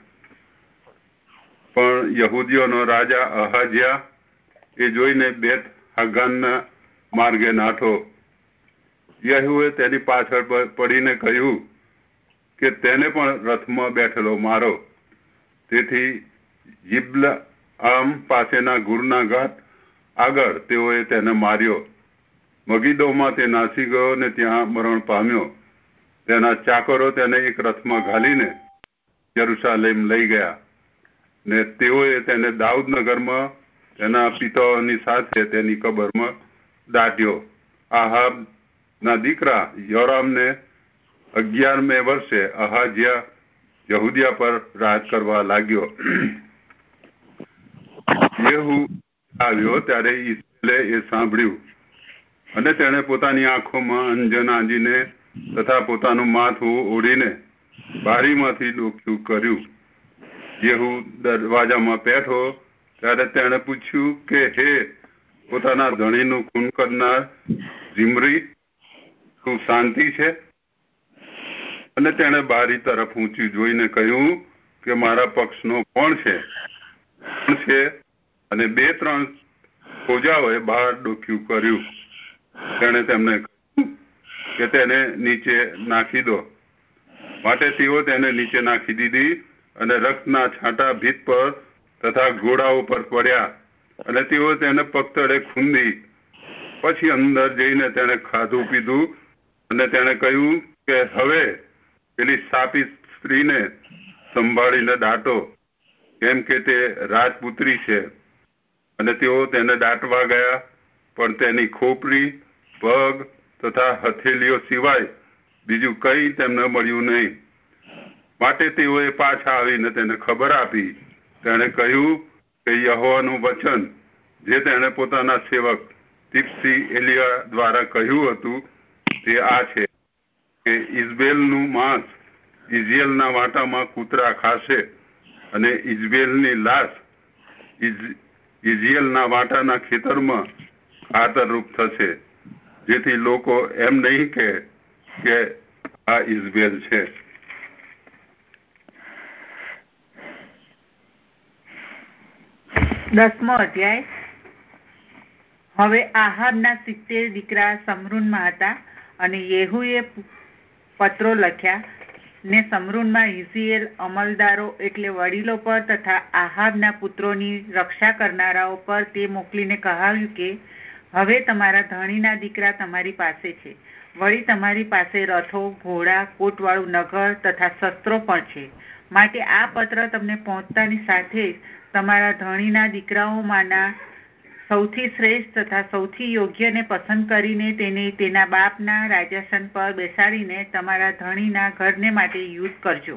પણ યહૂદીઓનો રાજા અહાજ્યા એ જોઈને બેત હાગાનના માર્ગે નાઠો. યહૂએ તેની પાછળ પડીને કહ્યું કે તેને પણ રથમાં બેઠેલો મારો. તેથી યિબ્લઆમ પાસેના ગુરના ઘાટ આગળ તેઓએ તેને માર્યો. મગીદોમાં તે નાસી ગયો ને ત્યાં મરણ પામ્યો. તેના ચાકરો તેને એક રથમાં ઘાલીને યરૂશાલેમ લઈ ગયા, ને તેઓએ તેને દાઉદનગરમાં તેના પિતાઓની સાથે તેની કબરમાં દાટ્યો. આહાબના દીકરા યોરામને 11મે વર્ષે અહાજ્યા યહૂદિયા પર રાજ કરવા લાગ્યો. યેહૂ આવ્યો ત્યારે ઇસ્રાએલે એ સાંભળ્યું, અને તેણે પોતાની આંખોમાં અંજન આંજીને તથા પોતાનું માથું ઓઢીને બારીમાંથી ડોક્યું કર્યું. યેહૂ દરવાજામાં બેઠો ત્યારે તેણે પૂછ્યું કે હે પોતાના ધણીનું ખૂન કરનાર ઝિમરી, શું શાંતિ છે? અને તેણે બારી તરફ ઊંચી જોઈને કહ્યું કે મારા પક્ષનો કોણ છે? અને 2-3 ખોજાઓએ બહાર ડોક્યું કર્યું. તેણે તેમને કહ્યું કે તેને નીચે નાખી દો. માટે તેઓ તેને નીચે નાખી દીધી, અને રક્તના છાંટા ભીત પર તથા ઘોડાઓ પર પડ્યા, અને તેઓ તેને પગતળે ખૂંદી. પછી અંદર જઈને તેણે ખાધું પીધું, અને તેણે કહ્યું કે હવે પેલી શાપિત સ્ત્રીને સંભાળીને દાટો, કેમ કે તે રાજપુત્રી છે. અને તેઓ તેને દાટવા ગયા, પણ તેની ખોપરી, પગ તથા હથેલીઓ સિવાય બીજું કંઈ તેમને મળ્યું નહીં. માટે તેઓએ પાછા આવીને તેને ખબર આપી. તેણે કહ્યું કે યહોવાનું વચન જે તેણે પોતાના સેવક તિપ્સી એલિયા દ્વારા કહ્યું હતું તે આ છે કે ઇઝબેલનું માંસ ઇઝરાયેલના વાટામાં કૂતરા ખાશે, અને ઇઝબેલની લાશ ઇઝરાયેલના વાટાના ખેતરમાં ખાતરરૂપ થશે, જેથી લોકો એમ નહીં કહે કે આ ઇઝબેલ છે. 10મો અધ્યાય. હવે આહાબના 70 દીકરા સમરૂનમાં હતા અને યેહૂએ પત્રો લખ્યા ને સમરૂનમાં હિઝકીએલ અમલદારો એટલે વડીલો પર તથા આહાબના પુત્રોની રક્ષા કરનારાઓ પર તે મોકલીને કહાવ્યું કે હવે તમારા ધણીના દીકરા તમારી પાસે છે, વળી તમારી પાસે રથો, ઘોડા, કોટવાળું નગર તથા શસ્ત્રો પણ છે. માટે આ પત્ર તમને પહોંચતાની સાથે જ તમારા ધણીના દીકરાઓમાંના સૌથી શ્રેષ્ઠ તથા સૌથી યોગ્યને પસંદ કરીને તેને તેના બાપના રાજાસન પર બેસાડીને તમારા ધણીના ઘરને માટે યુદ્ધ કરજો.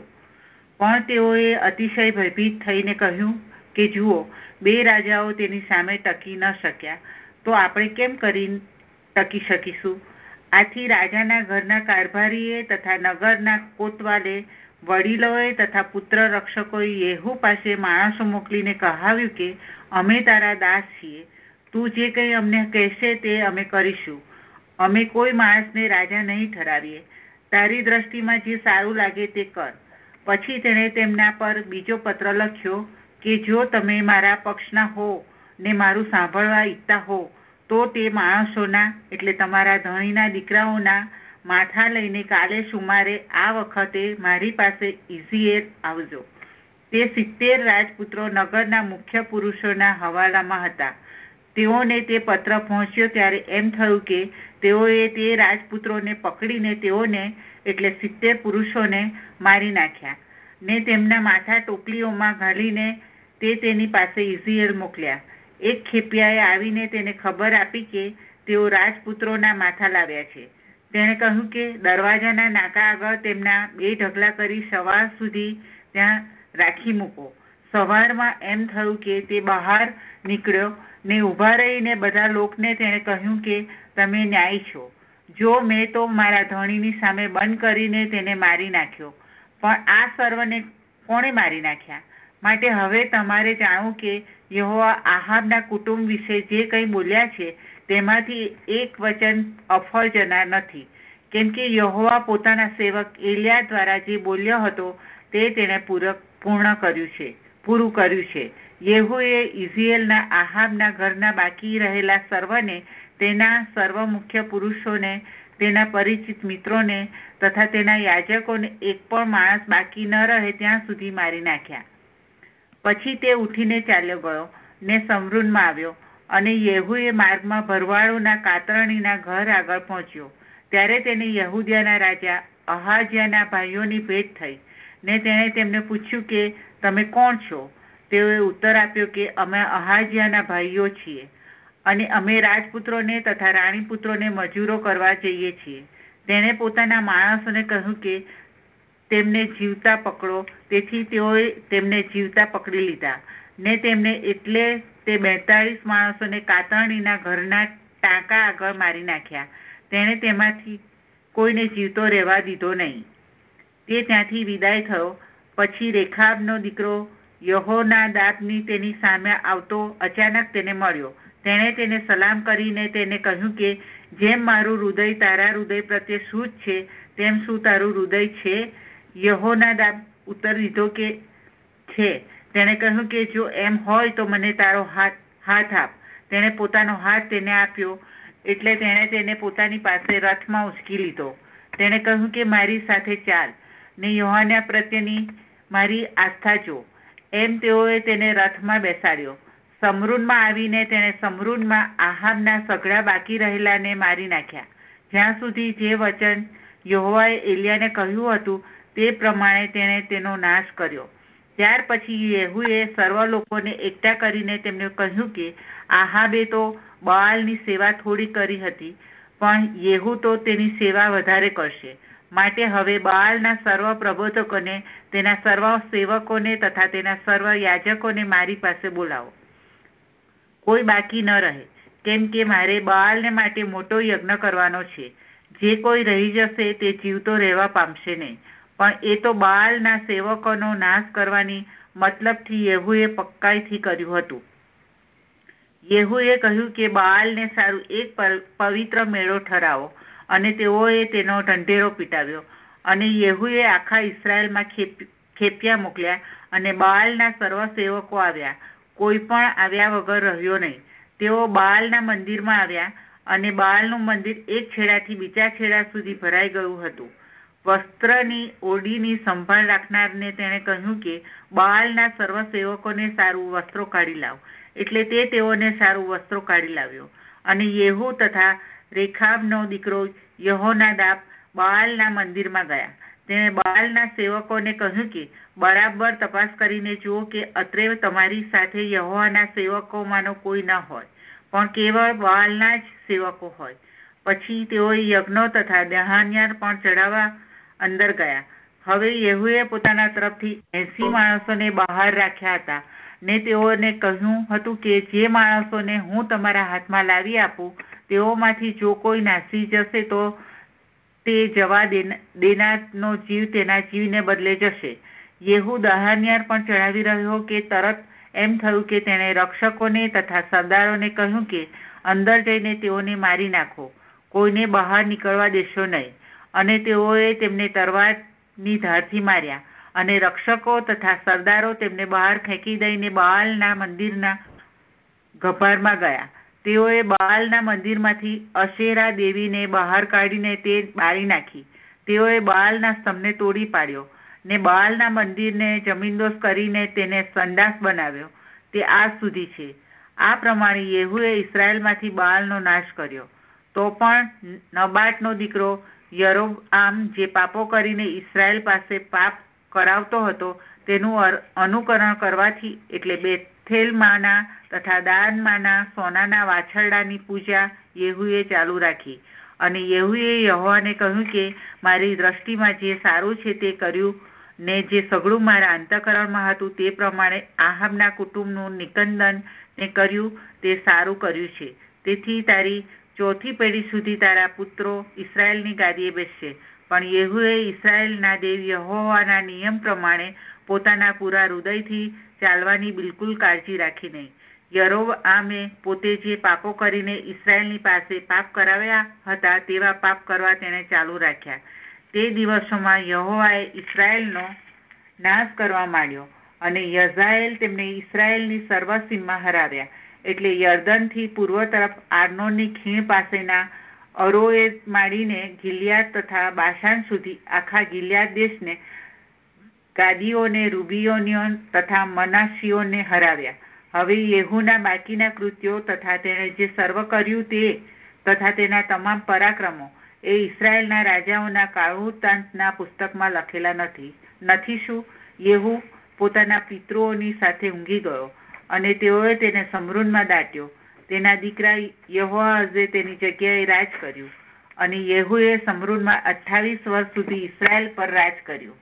પણ તેઓએ અતિશય ભયભીત થઈને કહ્યું કે જુઓ, 2 રાજાઓ તેની સામે ટકી ન શક્યા, તો આપણે કેમ કરી ટકી શકીશું? આથી રાજાના ઘરના કારભારીએ તથા નગરના કોતવાલે, વડીલોએ તથા પુત્ર રક્ષકોએ યેહૂ પાસે માણસો મોકલીને કહાવ્યું કે અમે તારા દાસ છીએ, તું જે કંઈ અમને કહેશે તે અમે કરીશું. અમે કોઈ માણસને રાજા નહીં ઠરાવીએ. તારી દ્રષ્ટિમાં જે સારું લાગે તે કર. પછી તેણે તેમના પર બીજો પત્ર લખ્યો કે જો તમે મારા પક્ષના હો ને મારું સાંભળવા ઈચ્છતા હો તો તે માણસોના એટલે તમારા ધણીના દીકરાઓના માથા લઈને કાલે સુમારે આ વખતે મારી પાસે હિઝકીએલ આવજો. તે 70 રાજપુત્રો નગરના મુખ્ય પુરુષોના હવાલામાં હતા. તેઓને તે પત્ર પહોંચ્યો ત્યારે એમ થયું કે તેઓએ તે રાજપુત્રોને પકડીને તેઓને એટલે 70 પુરુષોને મારી નાખ્યા ને તેમના માથા ટોપલીઓમાં ઘાલીને તે તેની પાસે હિઝકીએલ મોકલ્યા. એક ખેપિયાએ આવીને તેને ખબર આપી કે તેઓ રાજપુત્રોના માથા લાવ્યા છે. તેણે કહ્યું કે દરવાજાના નાકા આગળ તેમના 2 ઢગલા કરી સવાર સુધી ત્યાં રાખી મૂકો. સવારમાં એમ થયું કે તે બહાર નીકળ્યો ને ઊભા રહીને બધા લોકને તેણે કહ્યું કે તમે ન્યાયી છો. જો મેં તો મારા ધણીની સામે બંધ કરીને તેને મારી નાખ્યો, પણ આ સર્વને કોણે મારી નાખ્યા? માટે હવે તમારે જાણવું કે યહોવા આહાબના કુટુંબ વિશે જે કંઈ બોલ્યા છે તેમાંથી એક વચન અફળ જનાર નથી, કેમ કે યહોવા પોતાના સેવક એલિયા દ્વારા જે બોલ્યો હતો તે તેણે પૂરું કર્યું છે. યેહૂએ હિઝકીએલના આહાબના ઘરના બાકી રહેલા સર્વને, તેના સર્વ મુખ્ય પુરુષોને, તેના પરિચિત મિત્રોને તથા તેના યાજકોને એક પણ માણસ બાકી ન રહે ત્યાં સુધી મારી નાખ્યા. પછી તે ઉઠીને ચાલ્યો ગયો ને સમરૂનમાં આવ્યો અને યેહૂએ માર્ગમાં ભરવાડોના કાતરણીના ઘર આગળ પહોંચ્યો. ત્યારે તેને યહૂદિયાના રાજા અહાજ્યાના ભાઈઓની ભેટ થઈ ને તેણે તેમને પૂછ્યું કે તમે કોણ છો? તેઓએ ઉત્તર આપ્યો કે અમે અહાજ્યાના ભાઈઓ છીએ અને અમે રાજપુત્રોને તથા રાણીપુત્રોને મજૂરો કરવા જઈએ છીએ. તેણે પોતાના માણસોને કહ્યું કે તેમને જીવતા પકડો. તેથી તેઓએ તેમને જીવતા પકડી લીધા ને તેમને એટલે તે 42 માણસોને કાતરણીના ઘરના ટાંકા આગળ મારી નાખ્યા. તેણે તેમાંથી કોઈને જીવતો રહેવા દીધો નહીં. તે ત્યાંથી વિદાય થયો. પછી રેખાબનો દીકરો યહોનાદાબની તેની સામે આવતો અચાનક તેને મળ્યો. તેણે તેને સલામ કરીને તેને કહ્યું કે જેમ મારું હૃદય તારા હૃદય પ્રત્યે શુદ્ધ છે તેમ શું તારું હૃદય છે? યહોનાદાબ ઉત્તર દીધો કે છે. તેણે કહ્યું કે જો એમ હોય તો મને તારો હાથ આપ. તેણે પોતાનો હાથ તેને આપ્યો એટલે તેણે તેને પોતાની પાસે રથમાં ઉંચકી લીધો. તેણે કહ્યું કે મારી સાથે ચાલ ને યહોવા પ્રત્યેની મારી આસ્થા જો. એમ તેઓએ તેને રથમાં બેસાડ્યો. સમરૂનમાં આવીને તેણે સમરૂનમાં આહાબના સઘળા બાકી રહેલાને મારી નાખ્યા, જ્યાં સુધી જે વચન યહોવાએ એલિયાને કહ્યું હતું તે પ્રમાણે તેણે તેનો નાશ કર્યો. ત્યાર પછી યેહૂએ સર્વ લોકોને એકઠા કરીને તેમને કહ્યું કે આહાબે તો બઆલની સેવા થોડી કરી હતી, પણ યેહૂ તો તેની સેવા વધારે કરશે. માટે હવે બઆલના સર્વ પ્રબોધકોને, તેના સર્વ સેવકોને તથા તેના સર્વ યાજકોને મારી પાસે બોલાવો. કોઈ બાકી ન રહે, કેમ કે મારે બઆલને માટે મોટો યજ્ઞ કરવાનો છે. જે કોઈ રહી જશે તે જીવતો રહેવા પામશે નહીં. પણ એ તો બઆલના સેવકોનો નાશ કરવાની મતલબથી યેહૂએ પક્કાઈથી કર્યું હતું. યેહૂએ કહ્યું કે બઆલને સારું એક પવિત્ર મેળો ઠરાવો અને તેઓએ તેનો ઢંઢેરો પીટાવ્યો. અને યેહૂએ આખા ઇસ્રાયેલમાં ખેપિયા મોકલ્યા અને બઆલના સર્વ સેવકો આવ્યા. કોઈ પણ આવ્યા વગર રહ્યો નહીં. તેઓ બાલના મંદિરમાં આવ્યા અને બાલનું મંદિર એક છેડાથી બીજા છેડા સુધી ભરાઈ ગયું હતું. વસ્ત્રની ઓરડીની સંભાળ રાખનારને તેણે કહ્યું કે બાલના સર્વ સેવકોને સારું વસ્ત્રો કાઢી લાવ. એટલે તે તેઓને સારું વસ્ત્રો કાઢી લાવ્યો. અને યેહૂ તથા રેખાબનો દીકરો યહોનાદાબ બાલના મંદિરમાં ગયા. તેણે બાલના સેવકોને કહ્યું કે બરાબર તપાસ કરીને જુઓ કે અત્રે તમારી સાથે યહોવાના સેવકોમાંનો કોઈ ન હોય, પણ કેવળ બાલના જ સેવકો હોય. પછી તેઓએ યજ્ઞો તથા દહાન્યાર પણ ચડાવવા અંદર ગયા. હવે યેહૂએ પોતાના તરફથી 80 માણસોને બહાર રાખ્યા હતા ને તેઓને કહ્યું હતું કે જે માણસોને હું તમારા હાથમાં લાવી આપું તેઓમાંથી જો કોઈ નાસી જશે તો તે જવા દેનારનો જીવ તેના જીવને બદલે જશે. યેહૂ દહાન્યાર પણ ચડાવી રહ્યો કે તરત એમ થયું કે તેણે રક્ષકોને તથા સરદારોને કહ્યું કે અંદર જઈને તેઓને મારી નાખો, કોઈને બહાર નીકળવા દેશો નહીં. અને તેઓએ તેમને તલવારની ધારથી માર્યા. અને રક્ષકો તથા સરદારો તેમને બહાર ફેંકી દઈને બાલના મંદિરના ગભારમાં ગયા. તેઓએ બાલના મંદિરમાંથી અશેરા દેવીને બહાર કાઢીને તે બાળી નાખી. તેઓએ બાલના સ્તંભને તોડી પાડ્યો ને બાલના મંદિરને જમીનદોસ્ત કરીને તેને સંડાસ બનાવ્યો. તે આજ સુધી છે. આ પ્રમાણે યેહૂએ ઇસ્રાયેલમાંથી બાલનો નાશ કર્યો. તો પણ નબાટનો દીકરો યરોબઆમ જે પાપો કરીને ઇસ્રાયેલ પાસે પાપ કરાવતો હતો તેનું અનુકરણ કરવાથી, એટલે બેથેલમાંના તથા દાનમાંના સોનાના વાછરડાની પૂજા યેહૂએ ચાલુ રાખી. અને યેહૂએ યહોવાને કહ્યું કે મારી દ્રષ્ટિમાં જે સારું છે તે કર્યું ને જે સઘળું મારા અંતઃકરણમાં હતું તે પ્રમાણે આહાબના કુટુંબનું નિકંદન ને કર્યું તે સારું કર્યું છે. તેથી તારી ચોથી પેઢી સુધી તારા પુત્રો ઇસ્રાયેલની ગાદીએ બેસશે. પણ યેહૂએ ઇસ્રાયેલના દેવ યહોવાના નિયમ પ્રમાણે પોતાના પૂરા હૃદયથી ચાલવાની બિલકુલ કાળજી રાખી નહીં. યરોબઆમે પોતે જે પાપો કરીને ઇસ્રાયેલની પાસે પાપ કરાવ્યા હતા તેવા પાપ કરવા તેણે ચાલુ રાખ્યા. તે દિવસોમાં યહોવાએ ઇસ્રાયેલનો નાશ કરવા માંડ્યો અને યઝાએલ તેમને ઇસ્રાયેલની સર્વ સીમમાં હરાવ્યા. એટલે યર્દનથી પૂર્વ તરફ આર્નોનની ખીણ પાસેના અરોએ માંડીને ગિલિયાદ તથા બાશાન સુધી આખા ગિલિયાદ દેશને ગાદીઓને રૂબીઓનીઓ તથા મનાશીઓને હરાવ્યા. હવે યેહૂના બાકીના કૃત્યો તથા તેણે જે સર્વ કર્યું તે તથા તેના તમામ પરાક્રમો એ ઇસ્રાયેલના રાજાઓના કાળવૃત્તાંતના પુસ્તકમાં લખેલા નથી શું? યેહૂ પોતાના પિતૃઓની સાથે ઊંઘી ગયો અને તેઓએ તેને સમરૂનમાં દાટ્યો. તેના દીકરા યહોઆહાઝે તેની જગ્યાએ રાજ કર્યું. અને યેહૂએ સમરૂનમાં 28 વર્ષ સુધી ઇસ્રાયેલ પર રાજ કર્યું.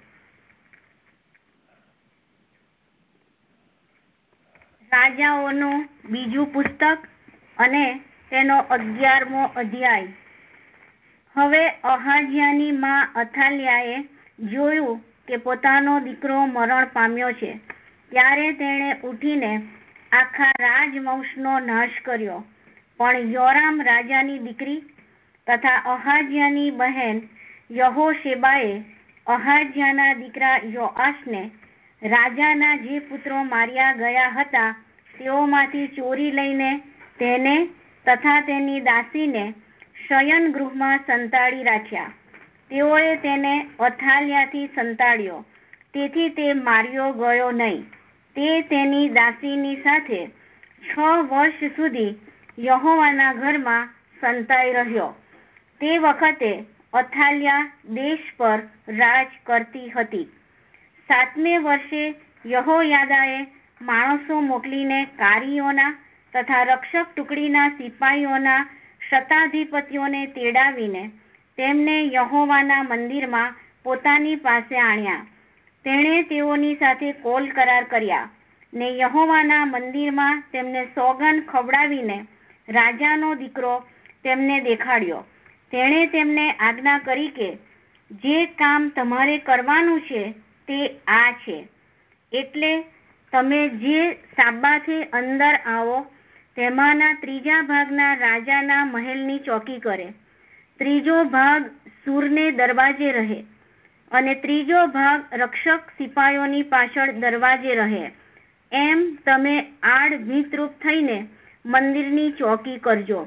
રાજાઓનું બીજું પુસ્તક અને તેનો 11મો અધ્યાય. હવે અહાજ્યાની માં અથાલ્યાએ જોયું કે પોતાનો દીકરો મરણ પામ્યો છે. ત્યારે તેણે ઉઠીને આખા રાજવંશનો નાશ કર્યો. પણ યોરામ રાજાની દીકરી તથા અહાજ્યાની બહેન યહોશેબાએ અહાજ્યાના દીકરા યોઆશને રાજાના જે પુત્રો માર્યા ગયા હતા તેઓમાંથી ચોરી લઈને તેને તથા તેની દાસીને શયન ગૃહમાં સંતાડી રાખ્યા. તેઓએ તેને અથાલ્યાથી સંતાડ્યો, તેથી તે માર્યો ગયો નહીં. તે તેની દાસીની સાથે 6 વર્ષ સુધી યહોવાના ઘરમાં સંતાઈ રહ્યો. તે વખતે અથાલ્યા દેશ પર રાજ કરતી હતી. 7મે વર્ષે યહોયાદાએ માણસો મોકલીને કારીઓના તથા રક્ષક ટુકડીના સિપાઈઓના શતાધિપતિઓને તેડાવીને તેમને યહોવાના મંદિરમાં પોતાની પાસે આણ્યા. તેણે તેઓની સાથે કોલ કરાર કર્યા ને યહોવાના મંદિરમાં તેમને સોગંદ ખવડાવીને રાજાનો દીકરો તેમને દેખાડ્યો. તેણે તેમને આજ્ઞા કરી કે જે કામ તમારે કરવાનું છે તે આ છે. એટલે તમે જે સાબાથે અંદર આવો તેમાંના 3જા ભાગના રાજાના મહેલની ચોકી કરે, 3જો ભાગ સૂરને દરવાજે રહે અને 3જો ભાગ રક્ષક સિપાઈઓની પાછળ દરવાજે રહે. એમ તમે આડ વિતરૂપ થઈને મંદિરની ચોકી કરજો.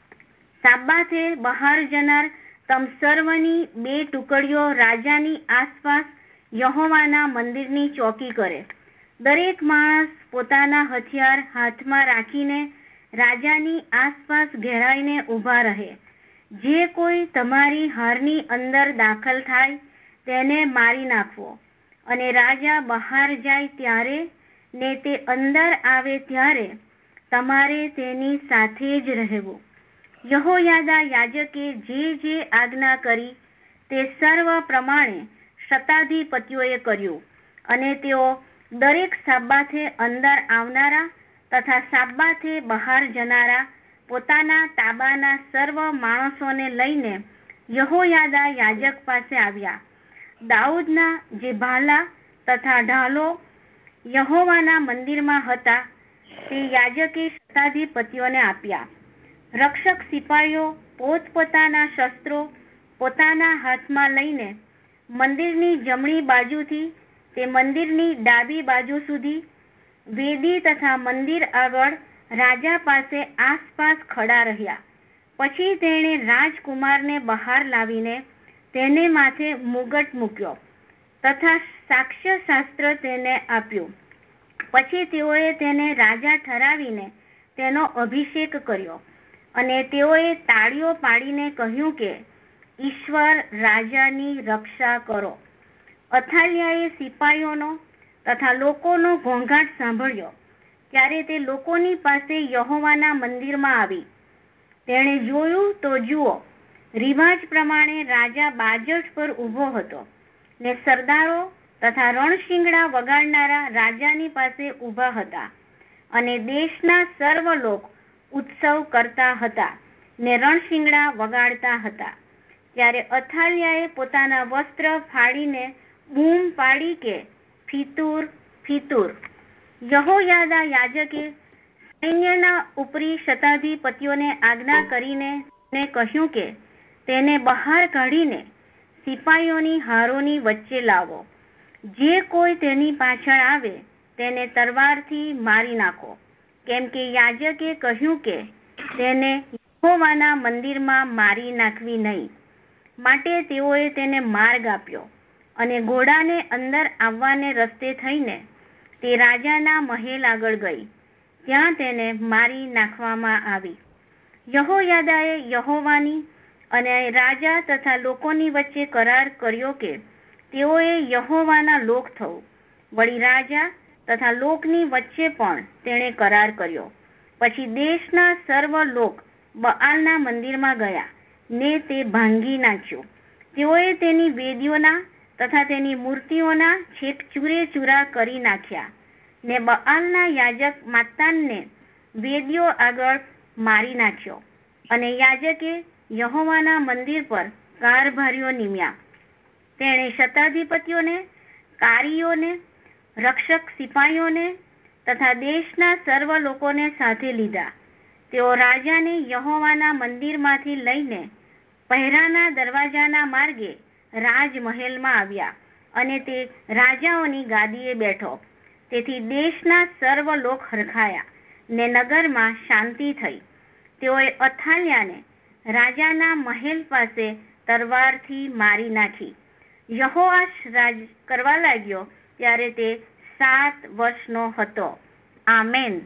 સાબ્બાથે બહાર જનાર તમ સર્વની 2 ટુકડીઓ રાજાની આસપાસ યહોવાના મંદિરની ચોકી કરે. દરેક માણસ પોતાના હથિયાર હાથમાં રાખીને રાજાની આસપાસ ઘેરાઈને ઊભા રહે. જે કોઈ તમારી હારની અંદર દાખલ થાય તેને મારી નાખવો, અને રાજા બહાર જાય ત્યારે ને તે અંદર આવે ત્યારે તમારે તેની સાથે જ રહેવું. યહોયાદા યાજકે જે આજ્ઞા કરી તે સર્વ પ્રમાણે શતાધિપતિઓએ કર્યું, અને તેઓ દરેક સાબ્બાથે અંદર આવનારા તથા સાબ્બાથે બહાર જનારા પોતાના તાબાના સર્વ માણસોને લઈને યહોયાદા યાજક પાસે આવ્યા. દાઉદના જે ભાલા તથા ઢાલો યહોવાના મંદિરમાં હતા તે યાજકે શતાધિપતિઓને આપ્યા. રક્ષક સિપાઈઓ પોતપોતાના શસ્ત્રો પોતાના હાથમાં લઈને મંદિરની જમણી બાજુથી તે મંદિરની ડાબી બાજુ સુધી વેદી તથા મંદિર આગળ રાજા પાસે આસપાસ ખડા રહ્યા. પછી તેણે રાજકુમારને બહાર લાવીને તેને માથે મુગટ મૂક્યો તથા સાક્ષ્ય શાસ્ત્ર તેને આપ્યું. પછી તેઓએ તેને રાજા ઠરાવીને તેનો અભિષેક કર્યો, અને તેઓએ તાળીઓ પાડીને કહ્યું કે ઈશ્વર રાજાની રક્ષા કરો. અથાલિયાએ સિપાઈઓનો તથા લોકોનો ઘોંઘાટ સાંભળ્યો ત્યારે તે લોકોની પાસે યહોવાના મંદિરમાં આવી. તેણે જોયું તો જુઓ, રિવાજ પ્રમાણે રાજા બાજટ પર ઊભો હતો, ને સરદારો તથા રણશીંગડા વગાડનારા રાજાની પાસે ઊભા હતા, અને દેશના સર્વ લોક ઉત્સવ કરતા હતા ને રણશીંગડા વગાડતા હતા. ત્યારે અથાલિયાએ પોતાના વસ્ત્ર ફાડીને બૂમ પાડી કે ફિતુર, ફિતુર. યહોયાદા યાજકે સૈન્યના ઉપરી શતાધિપતિઓને આજ્ઞા કરીને કહ્યું કે તેને બહાર કાઢીને સિપાઈઓની હારોની વચ્ચે લાવો. જે કોઈ તેની પાછળ આવે તેને તલવારથી મારી નાખો, કેમ કે યાજકે કહ્યું કે તેને યહોવાના મંદિરમાં મારી નાખવી નહીં. માટે તેઓએ તેને માર્ગ આપ્યો, અને ઘોડાને અંદર આવવાને રસ્તે થઈને તે રાજાના મહેલ આગળ ગઈ. ત્યાં તેને મારી નાખવામાં આવી. યહોયાદાએ યહોવાની અને રાજા તથા લોકોની વચ્ચે કરાર કર્યો કે તેઓએ યહોવાના લોક થવું. વળી રાજા તથા લોકની વચ્ચે પણ તેણે કરાર કર્યો. પછી દેશના સર્વ લોક બઆલના મંદિરમાં ગયા ને તે ભાંગી નાખ્યું. તેઓએ તેની વેદીઓના તથા તેની મૂર્તિઓના છેક ચૂરે ચૂરા કરી નાખ્યા, ને બઆલના યાજક માતાનને વેદીઓ આગળ મારી નાખ્યો. અને યાજકે યહોવાના મંદિર પર કારભારીઓ નિમ્યા. તેણે શતાધિપતિઓને, કારીઓને, રક્ષક સિપાઈઓને તથા દેશના સર્વ લોકોને સાથે લીધા. તેઓ રાજાને યહોવાના મંદિરમાંથી લઈને પહેરાના દરવાજાના માર્ગે રાજમહેલમાં આવ્યા, અને તે રાજાઓની ગાદીએ બેઠો. તેથી દેશના સર્વ લોક હરખાયા ને નગરમાં શાંતિ થઈ. તેઓએ અથાલિયાને રાજાના મહેલ પાસે તલવારથી મારી નાખી. યહોઆશ રાજ કરવા લાગ્યો ત્યારે તે 7 વર્ષનો હતો. આમેન.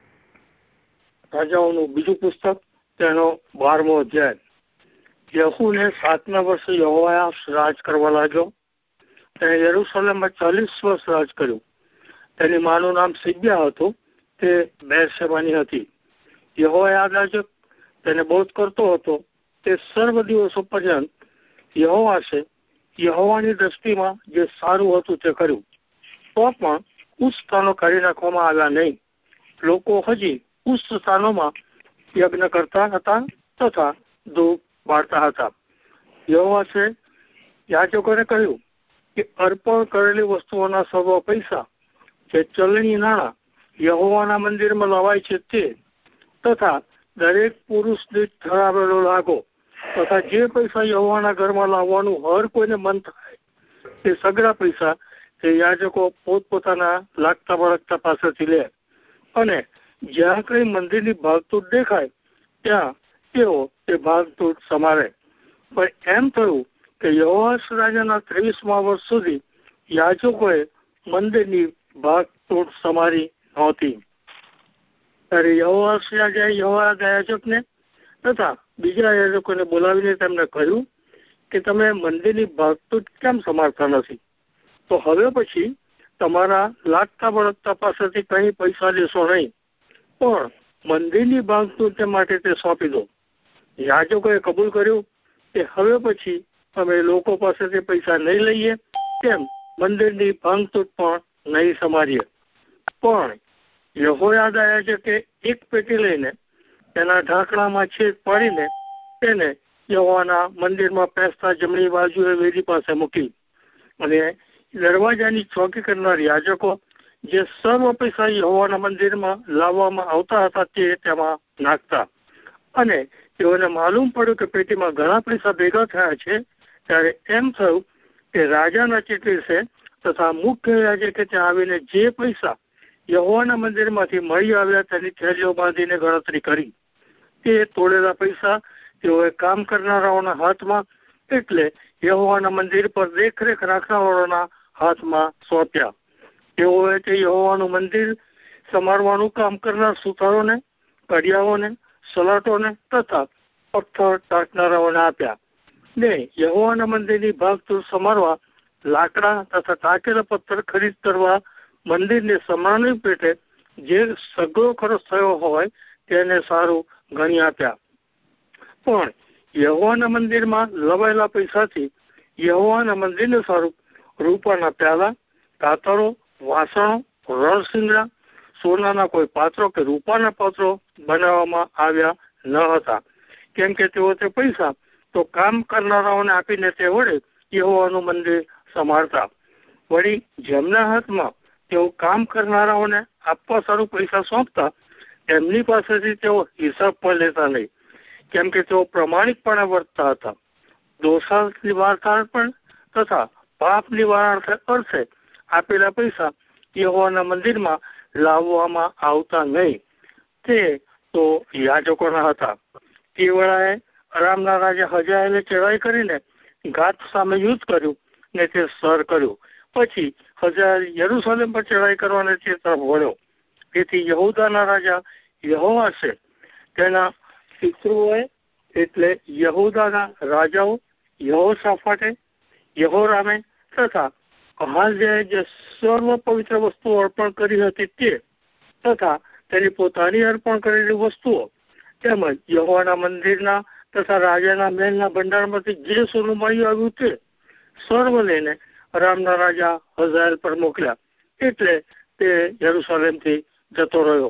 રાજાઓનું બીજું પુસ્તક તેનો 12મો અધ્યાય. યહૂને 7મા વર્ષે યહોઆશ રાજ કરવા લાગ્યો. તેણે યરૂશલેમમાં 40 વર્ષ રાજ કર્યું. તેની માનું નામ સિબ્યા હતું, તે બેરશેબાની હતી. યહોયાદા તેને બોધ કરતો હતો. તે સર્વ દિવસો પર્યંત યહોવાશે યહોવાની દ્રષ્ટિમાં જે સારું હતું તે કર્યું. તો પણ ઉચ્ચ સ્થાનો કાઢી નાખવામાં આવ્યા નહીં. લોકો હજી ઉચ્ચ સ્થાનોમાં યજ્ઞ કરતા હતા તથા ધૂપ બાળતા હતા. યહોવાશે યાજકોને કહ્યું કે અર્પણ કરેલી વસ્તુઓના સર્વ પૈસા જે ચલણી નાણાં યહોવાના મંદિરમાં લવાય છે તે તથા દરેક પુરુષ દીઠ ઠરાવેલો લાગો તથા જે પૈસા યહોવાના ઘરમાં લાવવાનું હર કોઈને મન થાય તે સગળા પૈસા તે યાજકો પોતપોતાના લાગતા વળગતા પાસેથી લે અને જ્યાં કઈ મંદિરની ભાગતૂટ દેખાય ત્યાં તેઓ તે ભાગતૂટ સમારે. પણ એમ થયું કે યહોવાશ રાજાના 23મા વર્ષ સુધી યાજકોએ મંદિરની ભાગતૂટ સમારી નહોતી. ત્યારે યહોવાશ રાજાએ યહોયાદા યાજકને તથા બીજા યાજકોને બોલાવીને તેમને કહ્યું કે તમે મંદિરની ભાગતૂટ કેમ સમારતા નથી? તો હવે પછી તમારા લાગતા વળગતા પાસેથી કઈ પૈસા લેશો નહીં, પણ મંદિરની ભાગતૂટ માટે તે સોંપી દો. યાજકોએ કબૂલ કર્યું કે હવે પછી અમે લોકો પાસેથી પૈસા નહીં લઈએ, તેમ મંદિરની ભાગતૂટ પણ નહીં સમારીએ. પણ યહોયાદા યાજકે એક પેટી લઈને તેના ઢાંકણામાં છેદ પાડીને તેને યહોવાના મંદિરમાં પેસતા જમણી બાજુએ વેદી પાસે મૂકી અને દરવાજાની ચોકી કરનાર યાજકો જે સર્વ પૈસા યહોવાના મંદિરમાં લાવવામાં આવતા હતા તે તેમાં નાખતા. અને તેઓને માલુમ પડ્યું કે પેટીમાં ઘણા પૈસા ભેગા થયા છે, ત્યારે એમ થયું કે રાજાના ચીટલીસે તથા મુખ્ય યાજકે ત્યાં આવીને જે પૈસા યહોવાના મંદિરમાંથી મળી આવ્યા તેની થેલીઓ બાંધીને ગણતરી કરી. તે તોડેલા પૈસા તેઓએ કામ કરનારાઓના હાથમાં એટલે યહોવાના મંદિર પર દેખરેખ રાખનારાઓના હાથમાં સોંપ્યા. તેઓએ તે યહોવાનું મંદિર સમારવાનું કામ કરનાર સુથારોને, કડિયાઓને, સલાટોને તથા પથ્થર ટાંકનારાઓને આપ્યા. ને યહોવાના મંદિરની ભાગતૂટ સમારવા લાકડા તથા ટાંકેલા પથ્થર ખરીદ કરવા મંદિરને સમારણી પેટે જે સગળો ખર્ચ થયો હોય તેને સારું ગણી આપ્યા. પણ યહોવાના મંદિરમાં લવાયેલા પૈસાથી યહોવાના મંદિરને સારું રૂપાના પ્યાલા, કાતરો, વાસણો, રણશીંગડા, સોનાના કોઈ પાત્રો કે રૂપાના પાત્રો બનાવવામાં આવ્યા ન હતા, કેમ કે તેઓ તે પૈસા તો કામ કરનારાઓને આપીને તે વડે યહોવાનું મંદિર સમારતા. વળી જેમના હાથમાં તેઓ કામ કરનારાઓને આપવા સારું પૈસા સોંપતા તેમની પાસેથી તેઓ હિસાબ પણ લેતા નહીં, કેમ કે તેઓ પ્રમાણિકપણે વર્તતા હતા. દોષાર્થ નિવારણાર્થે તથા પાપ નિવારણાર્થે અર્થે આપેલા પૈસા યહોવાના મંદિરમાં લાવવામાં આવતા નહીં. તે તો યાજકોના હતા. તે વેળાએ અરામના રાજા હજાએલે ચડાઈ કરીને ગાત સામે યુદ્ધ કર્યું ને તે સર કર્યું. પછી હજાએલ યરૂશલેમ પર ચડાઈ કરવાને તે તરફ વળ્યો. તેથી યહૂદાના રાજા યહોવાશે તેના પિતૃઓએ એટલે યહૂદાના રાજાઓ યહોશાફાટે, યહોરામે તથા અહાઝિયાએ જે સર્વ પવિત્ર વસ્તુઓ અર્પણ કરી હતી તે તથા તેની પોતાની અર્પણ કરેલી વસ્તુઓ તેમજ યહોવાના મંદિરના તથા રાજાના મહેલના ભંડારમાંથી જે સોનું મળી આવ્યું તે સર્વ લઈને અરામના રાજા હઝાએલ પર મોકલ્યા. એટલે તે યરૂશલેમથી જતો રહ્યો.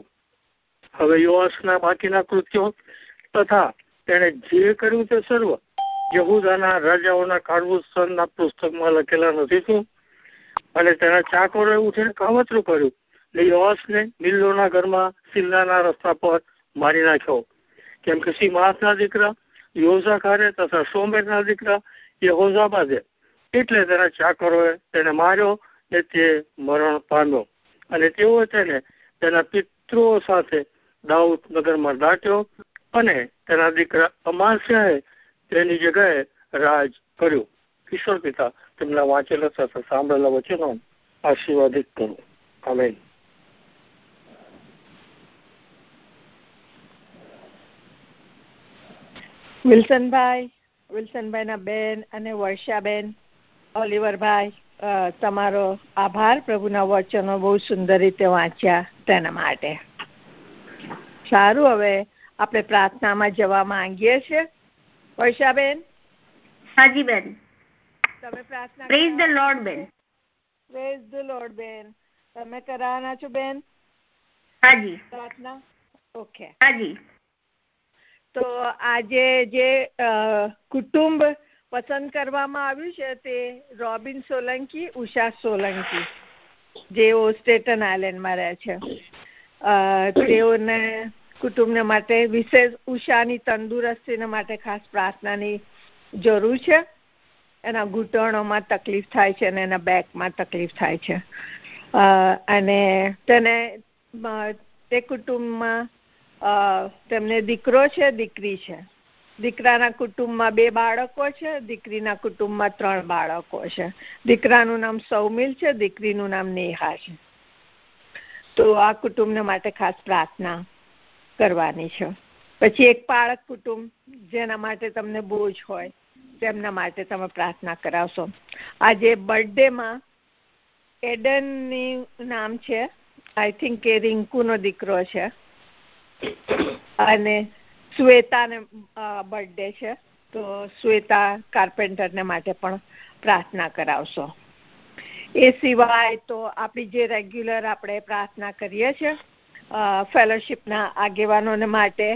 હવે યોઆશના બાકીના કૃત્યો તથા તેણે જે કર્યું તે સર્વ યહૂદાના રાજાઓના કાળભૂષણના પુસ્તકમાં લખેલા નથી શું? અને તેના ચાકરોએ ઉઠીને કાવતરું કર્યું ને યોઆશને મિલ્લોના ઘરમાં સિલ્લાના રસ્તા પર મારી નાખ્યો, કેમ કે સીમાસના દીકરા યોઝાકારે તથા શોમેરના દીકરા યહોઝાબાદે એટલે તેના ચાકરોએ તેને માર્યો ને તે મરણ પામ્યો. અને તેઓએ તેને તેના પિતૃઓ સાથે દાઉદ નગરમાં દાટ્યો અને તેના દીકરા અમાસ્યાએ તેની જગ્યાએ રાજ કર્યું. ઈશ્વર પિતા તેમના વાંચેલા તથા સાંભળેલા વચનો આશીર્વાદિત કરો. આમેન. વિલ્સનભાઈના બેન અને વર્ષાબેન, ઓલિવરભાઈ, તમારો આભાર. પ્રભુના વચનો બહુ સુંદર રીતે વાંચ્યા તેના માટે. સારું, હવે આપણે પ્રાર્થનામાં જવા માંગીએ છીએ. વર્ષાબેન. હાજી બેન. તમે પ્રાર્થના. પ્રેઝ ધ લોર્ડ બેન. પ્રેઝ ધ લોર્ડ બેન. તમે કરાવવાના છો બેન? હાજી. પ્રાર્થના. ઓકે. હાજી. તો આજે જે કુટુંબ પસંદ કરવામાં આવ્યું છે તે રોબિન સોલંકી, ઉષા સોલંકી, જેઓ સ્ટેટન આઇલેન્ડમાં રહે છે. તેઓને કુટુંબને માટે વિશેષ ઉષાની તંદુરસ્તીને માટે ખાસ પ્રાર્થનાની જરૂર છે. એના ઘૂંટણોમાં તકલીફ થાય છે અને એના બેકમાં તકલીફ થાય છે. અને તે કુટુંબમાં તેમને દીકરો છે, દીકરી છે. દીકરાના કુટુંબમાં 2 બાળકો છે, દીકરીના કુટુંબમાં 3 બાળકો છે. દીકરાનું નામ સૌમિલ છે, દીકરીનું નામ નેહા છે. તો આ કુટુંબને માટે ખાસ પ્રાર્થના કરવાની છે. પછી એક પાળક કુટુંબ જેના માટે તમને બોજ હોય તેમના માટે તમે પ્રાર્થના કરાવશો. આજે બર્થડેમાં એડનની નામ છે, આઈ થિંક એ રિંકુનો દીકરો છે, અને શ્વેતાને બર્થડે છે, તો શ્વેતા કાર્પેન્ટરને માટે પણ પ્રાર્થના કરાવશો. એ સિવાય તો આપણી જે રેગ્યુલર આપણે પ્રાર્થના કરીએ છીએ ફેલોશિપના આગેવાનોને માટે,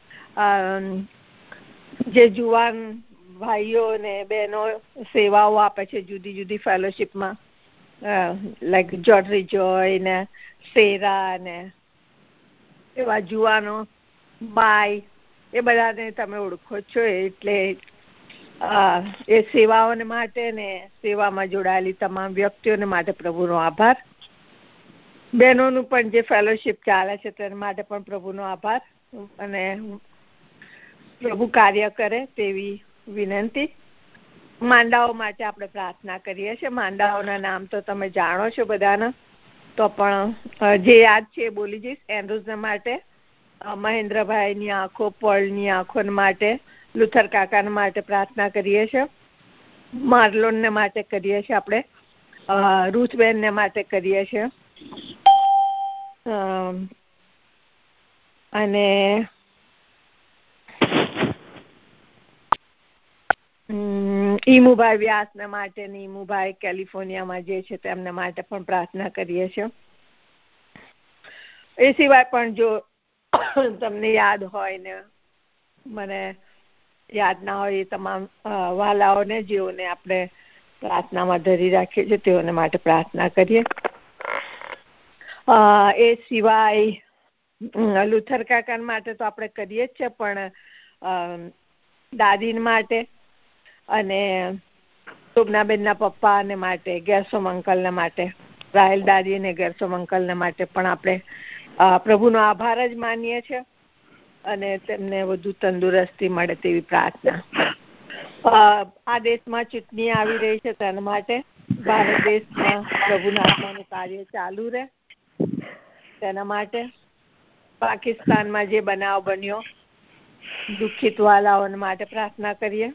જે જુવાન ભાઈઓ ને બહેનો સેવાઓ આપે છે જુદી જુદી ફેલોશિપમાં, લાઈક જોડરી જોય ને સેરા ને એવા જુવાનો બાય, એ બધાને તમે ઓળખો છો. એટલે એ સેવાઓને માટે ને સેવામાં જોડાયેલી તમામ વ્યક્તિઓને માટે પ્રભુનો આભાર. બહેનોનું પણ જે ફેલોશિપ ચાલે છે તેના માટે પણ પ્રભુનો આભાર, અને પ્રભુ કાર્ય કરે તેવી વિનંતી. માંડાઓ માટે આપણે પ્રાર્થના કરીએ છીએ. માંડાઓના નામ તો તમે જાણો છો બધાના, તો પણ જે યાદ છે એ બોલી જઈશ. એન્ડ્રુઝના માટે, મહેન્દ્રભાઈની આંખો, પળની આંખો માટે, લુથર કાકાના માટે પ્રાર્થના કરીએ છીએ. માર્લોનને માટે કરીએ છીએ આપણે, રૂથબેનને માટે કરીએ છીએ, અને ઈમુભાઈ વ્યાસના માટે, ઈમુભાઈ કેલિફોર્નિયામાં જે છે તેમને માટે પણ પ્રાર્થના કરીએ છીએ. એ સિવાય પણ જો તમને યાદ હોય ને મને યાદ ના હોય એ તમામ વાલાઓને, જેઓને આપણે પ્રાર્થનામાં ધરી રાખીએ છીએ, તેઓને માટે પ્રાર્થના કરીએ. એ સિવાય લુથર કાકા માટે તો આપણે કરીએ જ છે, પણ દાદી માટે અને શોભનાબેનના પપ્પાને માટે, ગેરસોમ અંકલને માટે, રાહેલ દાદી અને ગેરસોમ અંકલને માટે પણ આપણે પ્રભુનો આભાર જ માનીએ છીએ, અને તેમને વધુ તંદુરસ્તી મળે તેવી પ્રાર્થના. આ દેશમાં ચૂંટણી આવી રહી છે, તેના માટે ભારત દેશમાં પ્રભુના આત્માનું કાર્ય ચાલુ રહે તેના માટે, પાકિસ્તાનમાં જે બનાવ બન્યો દુઃખિત વાલાઓને માટે પ્રાર્થના કરીએ.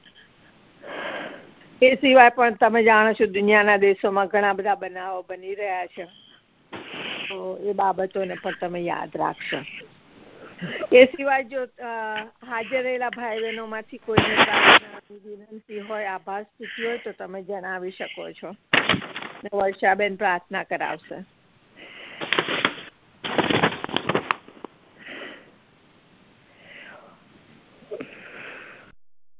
એ સિવાય પણ તમે જાણો છો દુનિયાના દેશોમાં ઘણા બધા બનાવો બની રહ્યા છે, તો એ બાબતોને પણ તમે યાદ રાખશો. એ સિવાય જો હાજર રહેલા ભાઈ બહેનોમાંથી કોઈને પ્રાર્થનાની વિનંતી હોય, આભાર સ્તુતિ હોય, તો તમે જણાવી શકો છો. વર્ષાબેન પ્રાર્થના કરાવશે.